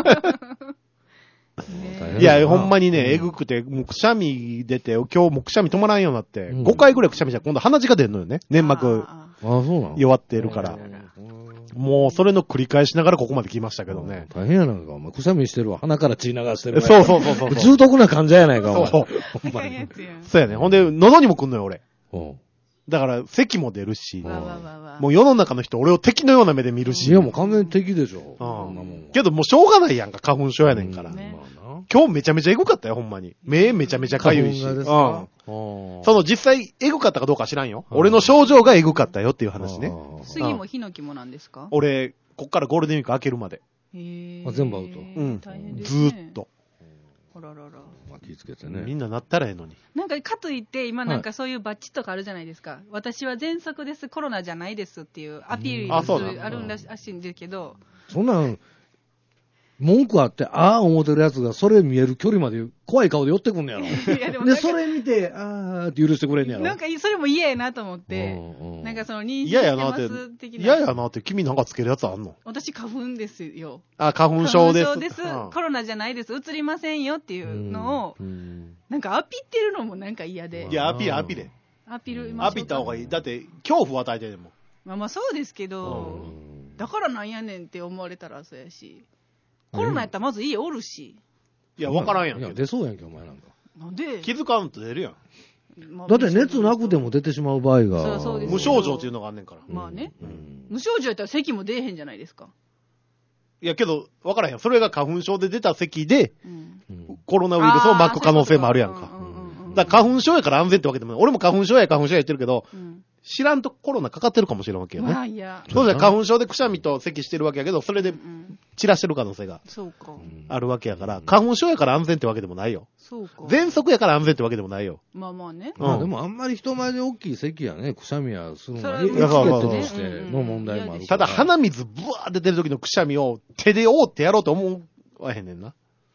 いや、ほんまにね、えぐくて、もうくしゃみ出て、今日もくしゃみ止まらんようになって、5回ぐらいくしゃみしたら今度鼻血が出るのよね。粘膜。 そうなの弱ってるから。もう、それの繰り返しながらここまで来ましたけどね。 大変やなんか、お前、くしゃみしてるわ。鼻から血流してるわ。 そう。 重篤な患者やないか、お前。 そう。そうやね。ほんで、喉にも来んのよ、俺。だから、咳も出るし、もう世の中の人、俺を敵のような目で見るし。 いや、もう完全に敵でしょ。 けど、もうしょうがないやんか、花粉症やねんから。今日めちゃめちゃエグかったよ、ほんまに。目めちゃめちゃかゆいし。その実際エグかったかどうか知らんよ。俺の症状がエグかったよっていう話ね。 杉もヒノキもなんですか？ 俺、こっからゴールデンウィーク開けるまで。 全部アウト。 ずーっと。 あららら。 気ぃつけてね。 みんななったらええのに。 なんか、かといって、今なんかそういうバッジとかあるじゃないですか。私は喘息です、コロナじゃないですっていうアピールあるらしいんですけど。 そんなん、文句あって、思ってるやつが、それ見える距離まで怖い顔で寄ってくんねやろ。で、それ見て、って許してくれんねやろ。 なんか、それも嫌やなと思って、なんかその認識してます的な。嫌やなって、君なんかつけるやつあんの？ 私、花粉ですよ。 花粉症です。 花粉症です。コロナじゃないです。うつりませんよっていうのを、なんかアピってるのもなんか嫌で。 いや、アピール。アピった方がいい。だって、恐怖を与えてるもん。 まあそうですけど、だからなんやねんって思われたらそうやし。コロナやったらまず家おるし。 いや、わからんやん。 いや、出そうやんけ、お前なんか。 なんで気づかんと出るやん。だって熱なくても出てしまう場合が。 そうです。 無症状っていうのがあんねんから。 まあね。無症状やったら咳も出えへんじゃないですか。 いや、けど、わからへん。それが花粉症で出た咳で、コロナウイルスを巻く可能性もあるやんか。だから花粉症やから安全ってわけでもない。俺も花粉症や言ってるけど、知らんとコロナかかってるかもしれんわけよね。そうじゃ花粉症でくしゃみと咳してるわけやけど、それで散らしてる可能性があるわけやから、花粉症やから安全ってわけでもないよ。喘息やから安全ってわけでもないよ。 まあまあね。 でもあんまり人前で大きい咳やね、くしゃみやするのはエチケットとしての問題もある。 ただ鼻水ブワー出てる時のくしゃみを手で覆ってやろうと思わへんねんな。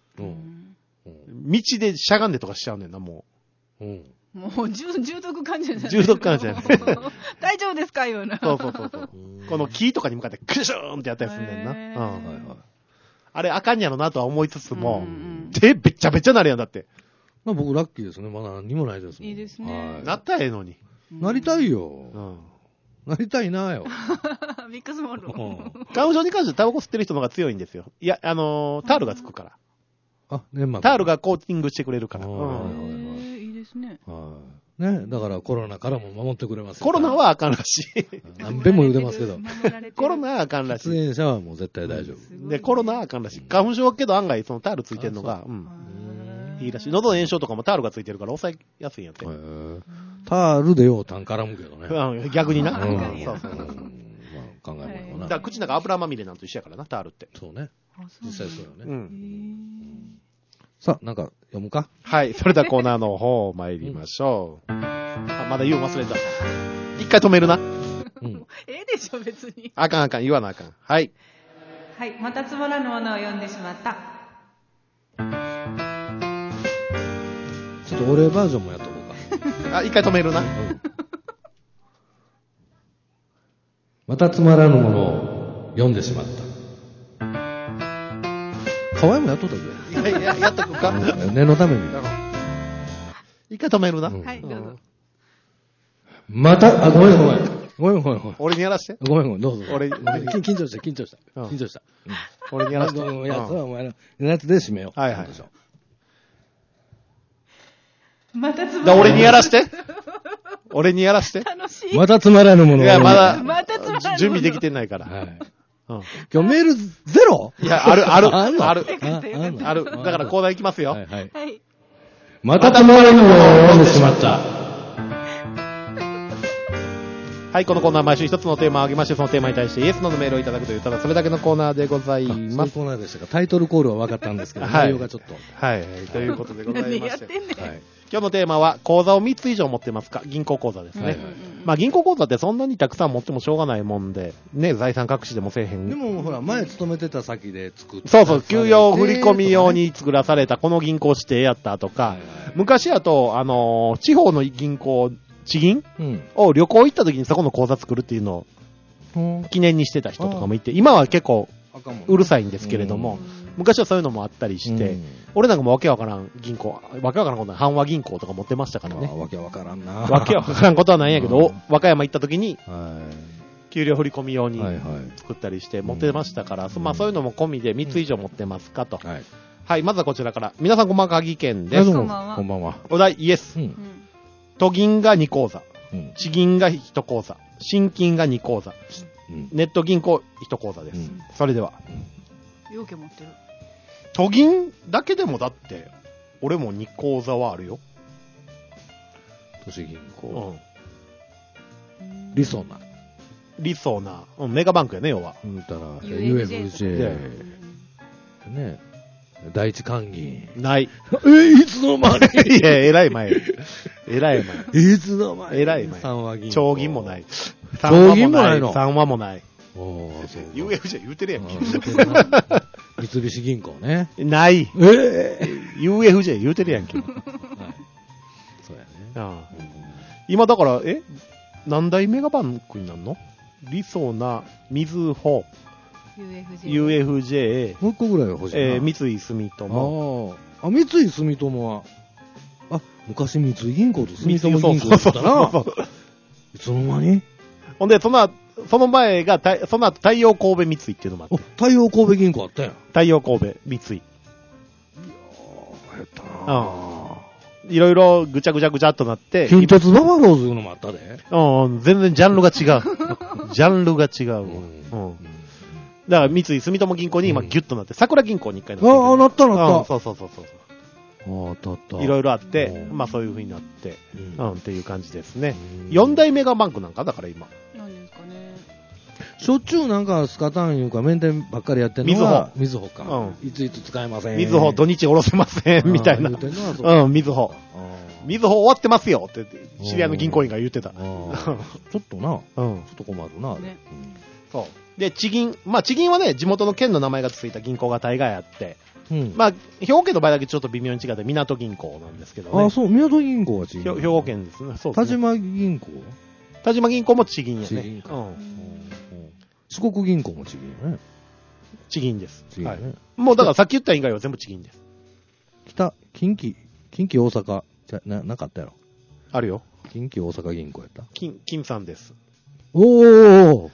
道でしゃがんでとかしちゃうねんな、もう。 もう重篤患者じゃない。 重篤患者じゃない。 大丈夫ですかような。 そう。この木とかに向かってクシューンってやったりすんねんな。あれあかんやろなとは思いつつも、手べっちゃべちゃなるやんだって。 僕ラッキーですね。まだ何にもないですもん。 いいですね。 なったらええのに。 なりたいよ。なりたいなよ。 ビックスモール。 花粉症に関してタバコ吸ってる人の方が強いんですよ。いや、タールがつくから。タールがコーティングしてくれるから。 いいですね。 ね、だからコロナからも守ってくれますよ。 コロナはあかんらしい。 何遍も言うてますけど。 コロナはあかんらしい。 喫煙者はもう絶対大丈夫。 で、コロナはあかんらしい。花粉症はけど案外そのタールついてるのが、いいらしい。喉の炎症とかもタールがついてるから抑えやすいんやって。 タールでよう痰絡むけどね。 逆にな。そう。 まあ考えものかな。 だから口の中油まみれなんと一緒やからな、タールって。 そうね。実際そうよね。さあ、なんか読むか？ はい。それではコーナーの方参りましょう。まだ言う忘れた。一回止めるな。 ええでしょ、別に。 あかん。言わなあかん。はい。 はい。またつまらぬものを読んでしまった。 ちょっと俺バージョンもやっとこうか。 一回止めるな。 またつまらぬものを読んでしまった。河合もやっとったぜ。 やっとくか。 念のために。 一回止めるな。 はい、どうぞ。 また、ごめん。 俺にやらして。 ごめん、どうぞ。 俺、 緊張した。 俺にやらして。 いや、それはお前のやつで締めよう。 はい。 またつまらぬ。 俺にやらして。俺にやらして。 楽しい。 またつまらぬもの。 いや、まだ、準備できてないから。今日メールゼロ？ いや、ある。だからコーナー行きますよ。 はい。またつまらぬものを読んでしまった。 はい、このコーナーは毎週一つのテーマを挙げまして、そのテーマに対してイエスノーのメールをいただくという、ただそれだけのコーナーでございます。そういうコーナーでしたか。タイトルコールは分かったんですけど、内容がちょっと。 はい、ということでございまして。今日のテーマは、口座を3つ以上持ってますか？銀行口座ですね。 まあ銀行口座ってそんなにたくさん持ってもしょうがないもんで、ね、財産隠しでもせえへん。 でもほら、前勤めてた先で作った。 そうそう、給与振込用に作らされたこの銀行指定やったとか、昔やと、地方の銀行、地銀を旅行行った時にそこの口座作るっていうのを記念にしてた人とかもいて、今は結構うるさいんですけれども、昔はそういうのもあったりして、俺なんかもわけわからん銀行、わけわからんことない、阪和銀行とか持ってましたからね。 わけわからんな。 わけわからんことはないんやけど、和歌山行った時に、給料振り込み用に作ったりして持ってましたから、まあそういうのも込みで3つ以上持ってますかと。はい、まずはこちらから。皆さん、細かぎ県です。 こんばんは。 お題、イエス。都銀が2口座、地銀が1口座、新金が2口座、ネット銀行1口座です。それでは。 ようけ持ってる。 都銀だけでもだって、俺も2口座はあるよ。 都市銀行。理想な。 メガバンクやね、要は。 言ったら、UFJ。ね。第一関銀。 ない。 いつの間にいや、えらい前。いつの間にえらい前。 三和銀行。 長銀もない。 長銀もないの。 三和もない。 そう。 UFJ 言うてるやんけ。 三菱銀行ね。 ない。UFJ 言うてるやんけ。 そうやね。 今だから、何大メガバンクになるの？りそうな、みずほ、UFJ、 もう一個ぐらいは欲しいな。 三井住友。 三井住友は、昔三井銀行と住友銀行だったな。いつの間に？ ほんで、その後太陽神戸三井っていうのもあって。 太陽神戸銀行あったやん。 太陽神戸三井。 いやー、やったな。 いろいろぐちゃぐちゃっとなって。 近鉄バファローズいうのもあったで。 全然ジャンルが違う。ジャンルが違う。だから三井住友銀行に今ギュッとなって、桜銀行に一回なって。 なった。 そう。 あった。 いろいろあって、まあそういう風になって、っていう感じですね。4大メガバンクなんかだから今。 何ですかね。 しょっちゅうなんかスカタンいうかメンテンばっかりやってるのはみずほか。いつ使えません。 みずほ土日おろせませんみたいな。みずほ。みずほ終わってますよって知り合いの銀行員が言ってた。ちょっとな。ちょっと困るな。 そう。で、地銀。まあ地銀はね、地元の県の名前がついた銀行が大概あって、まあ、兵庫県の場合だけちょっと微妙に違って、港銀行なんですけどね。 そう、港銀行は地銀。 兵庫県ですね。そうですね。 田島銀行田島銀行も地銀やね。 四国銀行も地銀やね。 地銀です。はい。もうだからさっき言った以外は全部地銀です。 近畿大阪、なかったやろ。 あるよ。 近畿大阪銀行やった。 金さんです。 そう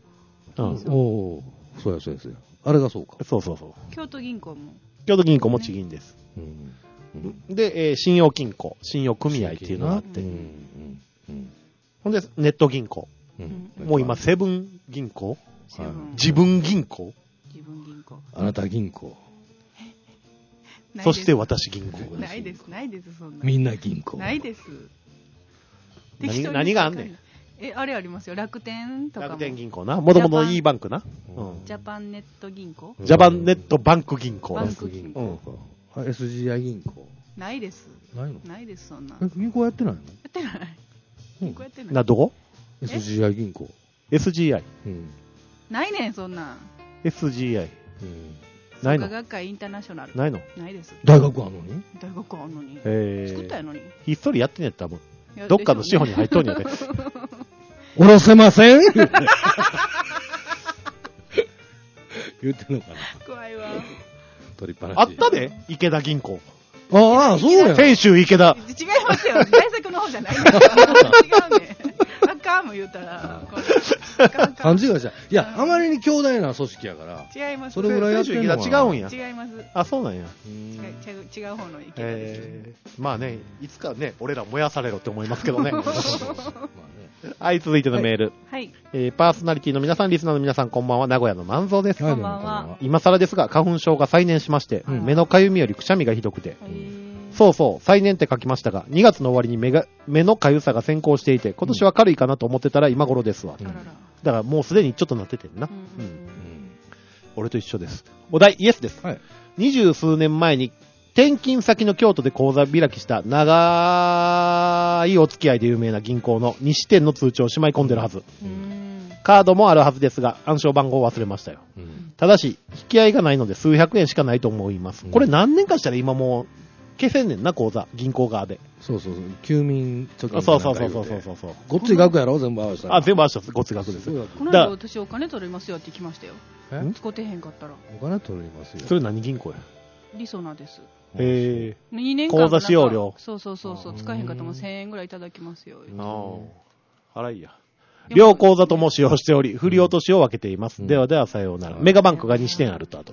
や。あれがそうか。 そう。 京都銀行も地銀です。で、信用金庫、信用組合っていうのがあって。ほんで、ネット銀行。もう今、セブン銀行？自分銀行？ あなた銀行。 そして私銀行。 ないです、そんな。 みんな銀行。 ないです。 何があんねん。 あれありますよ。楽天とかも。 楽天銀行な。もともといいバンクな。 ジャパンネット銀行？ ジャパンネットバンク銀行。 バンク銀行。 SGI 銀行。 ないです。 ないの？ ないです、そんな。 銀行やってないの？ やってない。銀行やってない。 どこ？ SGI 銀行。 SGI。 ないねん、そんなん。 SGI。ないの？ 創価学会インターナショナル。 ないの？ ないです。 大学あんのに？ 大学あんのに。 作ったやのに。 ひっそりやってんやったらもう。どっかの資本に入っとんやで。 おろせません言ってんのかな。 怖いわ。 取りっぱなし。 あったで池田銀行。 そうや。 泉州池田。 違いますよ。大作の方じゃないんだから。違うね。あかんも言うたら。 勘違いした。いや、あまりに強大な組織やから。 違います。 それぐらいやってんのは違うんや。 違います。 そうなんや。 違う方の池田です。 まあね、いつかね、俺ら燃やされろって思いますけどね。はい、続いてのメール。 はい。 パーソナリティの皆さん、リスナーの皆さん、こんばんは。名古屋の万蔵です。 こんばんは。 今更ですが、花粉症が再燃しまして、目のかゆみよりくしゃみがひどくて。そう、再燃って書きましたが、2月の終わりに目のかゆさが先行していて、今年は軽いかなと思ってたら今頃ですわ。だからもうすでにちょっとなっててんな。俺と一緒です。お題、イエスです。20数年前に転勤先の京都で口座開きした長長いお付き合いで有名な銀行の2支店の通帳をしまい込んでるはず。カードもあるはずですが、暗証番号を忘れましたよ。ただし、引き合いがないので数百円しかないと思います。これ何年かしたら今もう消せんねんな、口座、銀行側で。 そう、休眠貯金。 そう。 ごっつい額やろ、全部合わせたら。 全部合わせたらごっつい額です。 この間私お金取れますよって来ましたよ。使ってへんかったら。 お金取れますよ。 それ何銀行や？ リソナです。 2 年間口座使用料。 そう。使えへんかったらもう1000円ぐらいいただきますよ。 払いや。両口座とも使用しており、振り落としを分けています。ではさようなら。メガバンクが2支店あると。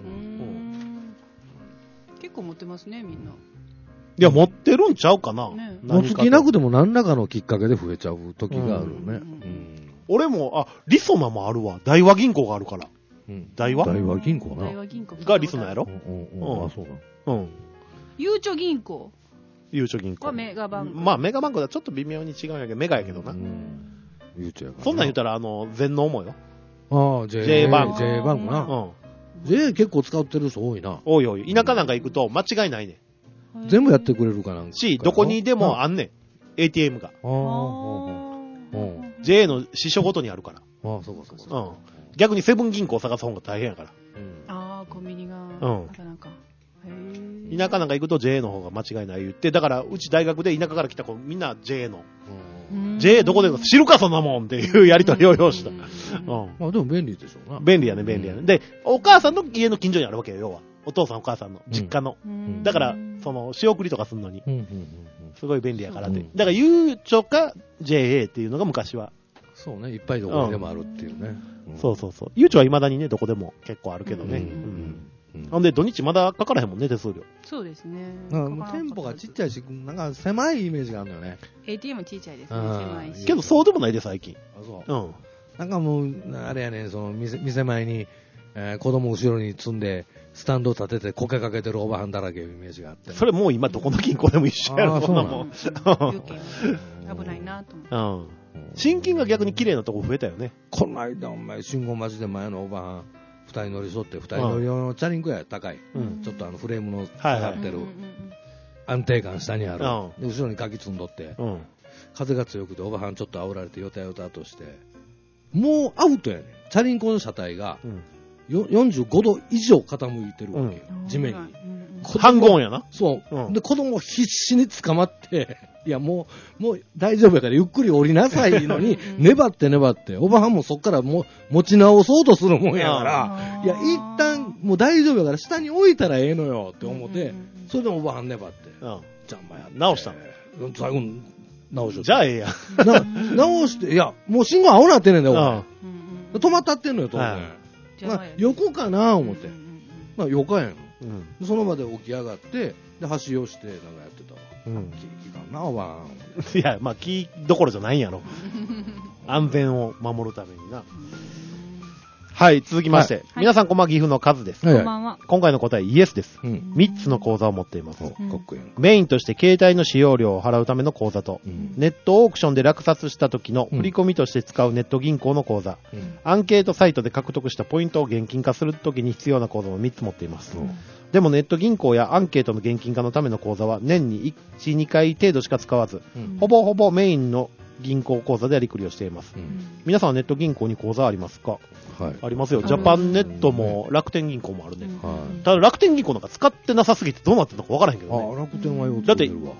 結構持ってますね、みんな。 いや、持ってるんちゃうかな。 持つ気なくても何らかのきっかけで増えちゃう時があるね。 俺も、リソナもあるわ。大和銀行があるから。大和銀行な。 がリソナやろ。 そうだ。 ゆうちょ銀行。 ゆうちょ銀行。 メガバンク。 まあ、メガバンクはちょっと微妙に違うんやけど、メガやけどな。 ゆうちょやから。 そんなん言ったら、全農もよ。 J バンクな。J 結構使ってる人多いな。 多い。田舎なんか行くと間違いないね。 全部やってくれるかなんか。 どこにでもあんねん。ATM が。JA の支所ごとにあるから。 そう。 逆にセブン銀行探す方が大変やから。 コンビニが。 田舎なんか行くと JA の方が間違いない言って、だからうち大学で田舎から来た子みんな JA の。JA どこで知るかそんなもんっていうやりとりを要した。でも便利でしょうな。 便利やね。で、お母さんの家の近所にあるわけよ、要は。お父さんお母さんの実家の。だから、仕送りとかするのに、すごい便利やからって。だから、ゆうちょか JA っていうのが昔は。 そうね、いっぱいどこにでもあるっていうね。 そう。ゆうちょは未だにね、どこでも結構あるけどね。ほんで、土日まだかからへんもんね、手数料。 そうですね。 店舗がちっちゃいし、なんか狭いイメージがあるのよね。 ATM ちっちゃいですね、狭いし。 けど、そうでもないで、最近。 なんかもう、あれやね、店前に、子供後ろに積んで、スタンド立ててこけかけてるおばはんだらけいうイメージがあって。 それもう今どこの銀行でも一緒やろ、そんなもん。 危ないなと思って。 新金が逆に綺麗なとこ増えたよね。 この間、お前、信号待ちで前のおばはん、二人乗り添って、二人乗り用のチャリンコや高い。ちょっとフレームの下がってる。安定感下にある。で後ろに鍵積んどって、風が強くておばはんちょっと煽られてよたよたとして、もうアウトやねん。チャリンコの車体が、45度以上傾いてるわけよ。地面に。 半ゴンやな。 そう。で、子供必死に捕まって、いや、もう大丈夫やからゆっくり降りなさいのに、粘って、おばはんもそっから持ち直そうとするもんやから、いや、一旦もう大丈夫やから下に置いたらええのよって思って、それでもおばはん粘って、邪魔やって。 直したの。 最後に直しよう。 じゃあええや。 直して、いや、もう信号青なってんねんだよ、止まったってんのよ、当然。横かな思って。横やん。その場で起き上がって、で、橋をしてなんかやってたわ。気がな、おばん。 いや、まあ、気どころじゃないんやろ。安全を守るためにな。はい、続きまして。皆さん、こんばんは、岐阜のカズです。 こんばんは。 今回の答え、イエスです。3つの口座を持っています。 かっこいい。 メインとして携帯の使用料を払うための口座と、ネットオークションで落札した時の振り込みとして使うネット銀行の口座、アンケートサイトで獲得したポイントを現金化する時に必要な口座を3つ持っています。でもネット銀行やアンケートの現金化のための口座は年に1、2回程度しか使わず、ほぼほぼメインの銀行口座でやりくりをしています。皆さんはネット銀行に口座ありますか？ありますよ。ジャパンネットも楽天銀行もあるね。ただ楽天銀行なんか使ってなさすぎてどうなってるのか分からへんけどね。 楽天はよだって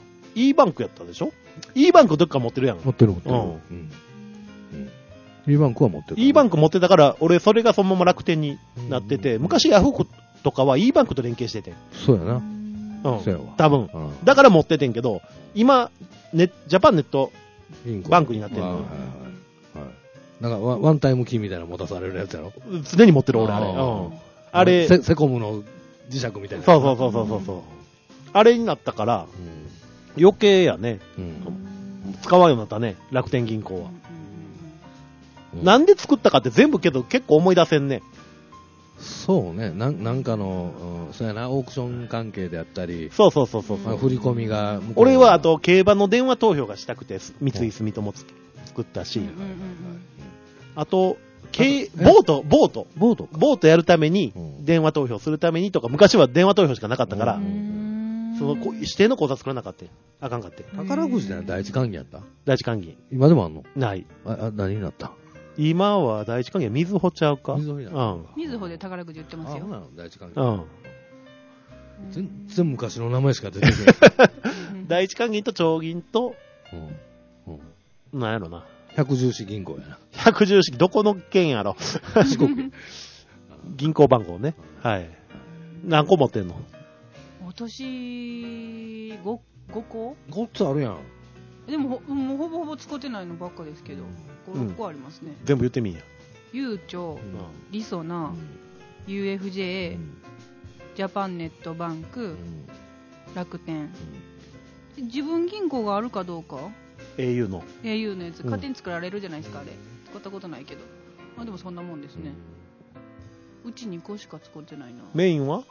E バンクやったでしょ？ E バンクどっか持ってるやん。 持ってる。E バンクは持ってる。 E バンク持ってたから俺それがそのまま楽天になってて、昔ヤフーとかは E バンクと連携してて。 そうやな。 そうやわ。多分。だから持っててんけど、今、ジャパンネットバンクになってるの。 なんかワンタイムキーみたいなの持たされるやつやろ。 常に持ってる俺あれ。あれ。 セコムの磁石みたいな。 そう。あれになったから、余計やね。使わんようになったね、楽天銀行は。なんで作ったかって全部けど結構思い出せんね。 そうね、なんかの、そうやな、オークション関係であったり、 そう。 振り込みが。 俺はあと競馬の電話投票がしたくて、三井住友作ったし、あと、ボートやるために、電話投票するためにとか、昔は電話投票しかなかったから、 その指定の口座作らなかったあかんかって。 宝くじで第一関係やった？ 第一関係。 今でもあんの？ ない。 何になった？ 今は第一関係みずほちゃうか？ みずほになった。うん。 みずほで宝くじ売ってますよ。 第一関係。 うん。 全然昔の名前しか出てこない。第一関係と長銀と、なんやろな。 百十四銀行やな。 百十四、どこの県やろ。四国。銀行番号ね。はい。何個持ってんの？ 今年5個 ?5 つあるやん。 でももうほぼほぼ使ってないのばっかですけど、5、6個ありますね。 全部言ってみんや。 ゆうちょ、りそな、UFJ、ジャパンネットバンク、楽天。自分銀行があるかどうか au のやつ、勝手に作られるじゃないですか、あれ。使ったことないけど。でもそんなもんですね。うち2個しか使ってないな。 メインは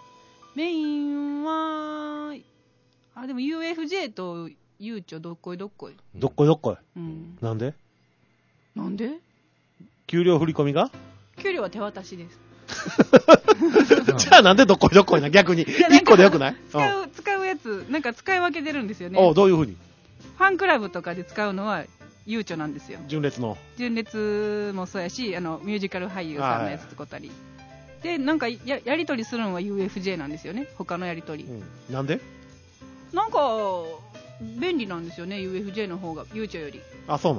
でも UFJ とゆうちょどっこい。 どっこい。なんで給料振り込みが？ 給料は手渡しです。 じゃあなんでどっこいな、逆に。1個でよくない？ 使うやつ、なんか使い分けてるんですよね。 どういうふうに？ ファンクラブとかで使うのはゆうちょなんですよ。 純烈もそうやし、ミュージカル俳優さんのやつ使ったり。で、なんか やり取りするのは UFJ なんですよね。他のやり取り。 なんで？ なんか、便利なんですよね、UFJ の方が、ゆうちょより。 あ、そうなん。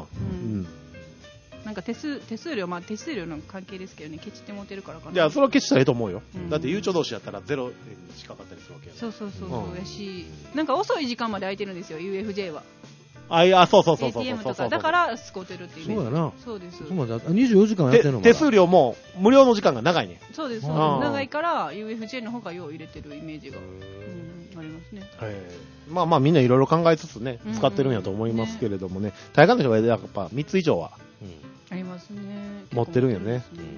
なんか手数料の関係ですけどね、ケチって持てるからかな。 いや、それはケチしたらええと思うよ。だってゆうちょ同士やったら0円に近かったりするわけや。 そうやし、なんか遅い時間まで空いてるんですよ、UFJ は。 そう。 ATM とか、だから使ってるっていう。 そうやな。 そうです。 24時間やってるの？ 手数料も無料の時間が長いね。 そうです。長いから UFJ の方がよう入れてるイメージがありますね。 まあみんないろいろ考えつつね、使ってるんやと思いますけれどもね、大概の人がやっぱ3つ以上はありますね。 持ってるんよね。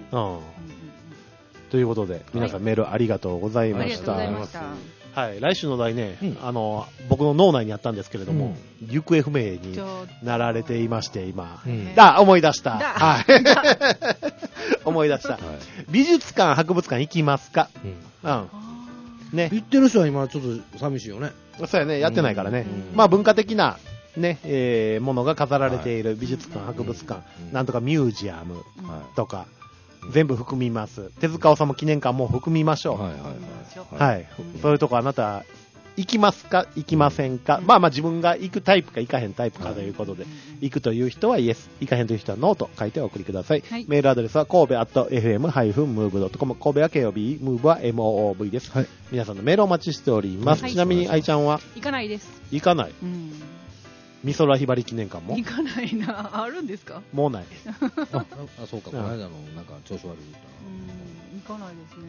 ということで、皆さんメールありがとうございました。ありがとうございました。はい、来週の題ね、僕の脳内にあったんですけれども、行方不明になられていまして、今。思い出した。はい。思い出した。美術館、博物館行きますか？ ね。行ってる人は今ちょっと寂しいよね。 そうやね、やってないからね。まあ文化的な、ね、ものが飾られている美術館、博物館、なんとかミュージアムとか、全部含みます。手塚治虫記念館も含みましょう。はい。そういうとこあなた、行きますか行きませんか？まあ自分が行くタイプか行かへんタイプかということで、行くという人はイエス、行かへんという人はノーと書いてお送りください。メールアドレスは神戸@fm-move.com、神戸は KOB、MOVE は MOOV です。皆さんのメールをお待ちしております。ちなみに愛ちゃんは行かないです。 行かない。美空ひばり記念館も行かないな。あるんですか？ もうない。 そうか、この間のなんか調子悪い行かないです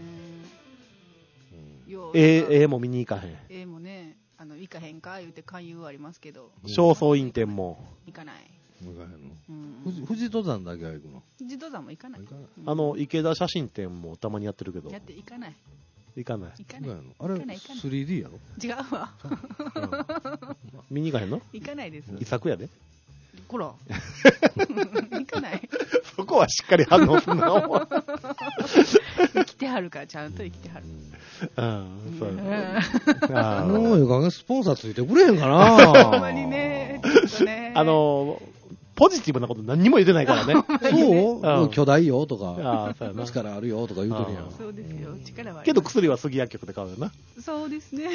ね。も見に行かへん。 もね、行かへんか言うて勧誘ありますけど。 正倉院展も行かない。 行かへんの？富士登山だけは行くの？ 富士登山も行かない。 池田写真展もたまにやってるけど。 行かない。 行かない。 あれ 3D やろ？ 違うわ。 見に行かへんの？ 行かないです。 遺作やで。 こら。行かない。 そこはしっかり反応するな。 生きてはるからちゃんと生きてはる。 そう。 もうよかげスポンサーついてくれへんかな。 ほんまにね。 ポジティブなこと何にも言ってないからね。 そう？巨大よとか、力あるよとか言うてるやん。 そうですよ。力はある。 けど薬は杉薬局で買うよな。 そうですね。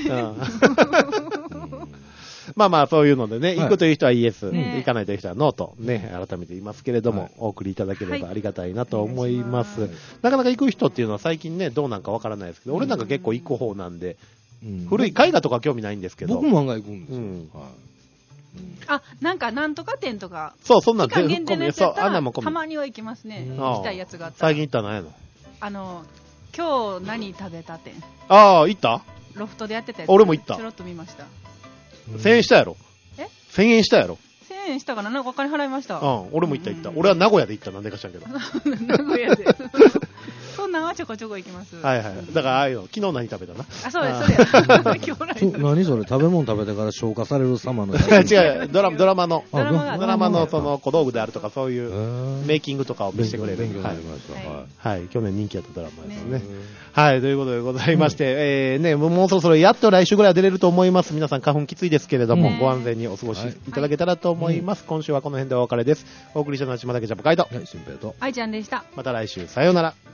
まあそういうのでね、行くという人はイエス、行かないという人はノーとね、改めて言いますけれども、お送りいただければありがたいなと思います。なかなか行く人っていうのは最近ね、どうなんかわからないですけど、俺なんか結構行く方なんで、古い絵画とか興味ないんですけど。 僕も案外行くんですよ。 なんかなんとか店とか、 そう、そんなん全部限定のやつやったらたまには行きますね。行きたいやつがあったら。 最近行ったの何やの？今日何食べた店。 行った？ ロフトでやってたやつ。 俺も行った。 ちょろっと見ました。 1000円したやろ？1000円したやろ ？1000円したかな？なんかお金払いました。 俺も行った。俺は名古屋で行った。なんでか知らんけど。 名古屋で。そん南はちょこちょこ行きます。 はいはい。だからああいうの、昨日何食べたな。 あ、そうです、そうです。 何それ、食べ物食べてから消化される様の。 違う、ドラマのその小道具であるとか、そういうメイキングとかを見せてくれる。 勉強になりました。 はい。去年人気やったドラマですね。はい。ということでございまして、もうそろそろやっと来週ぐらいは出れると思います。皆さん花粉きついですけれども、ご安全にお過ごしいただけたらと思います。今週はこの辺でお別れです。お送りしたのは島田家ジャパカイト。 はい、新平と。 愛ちゃんでした。 また来週、さようなら。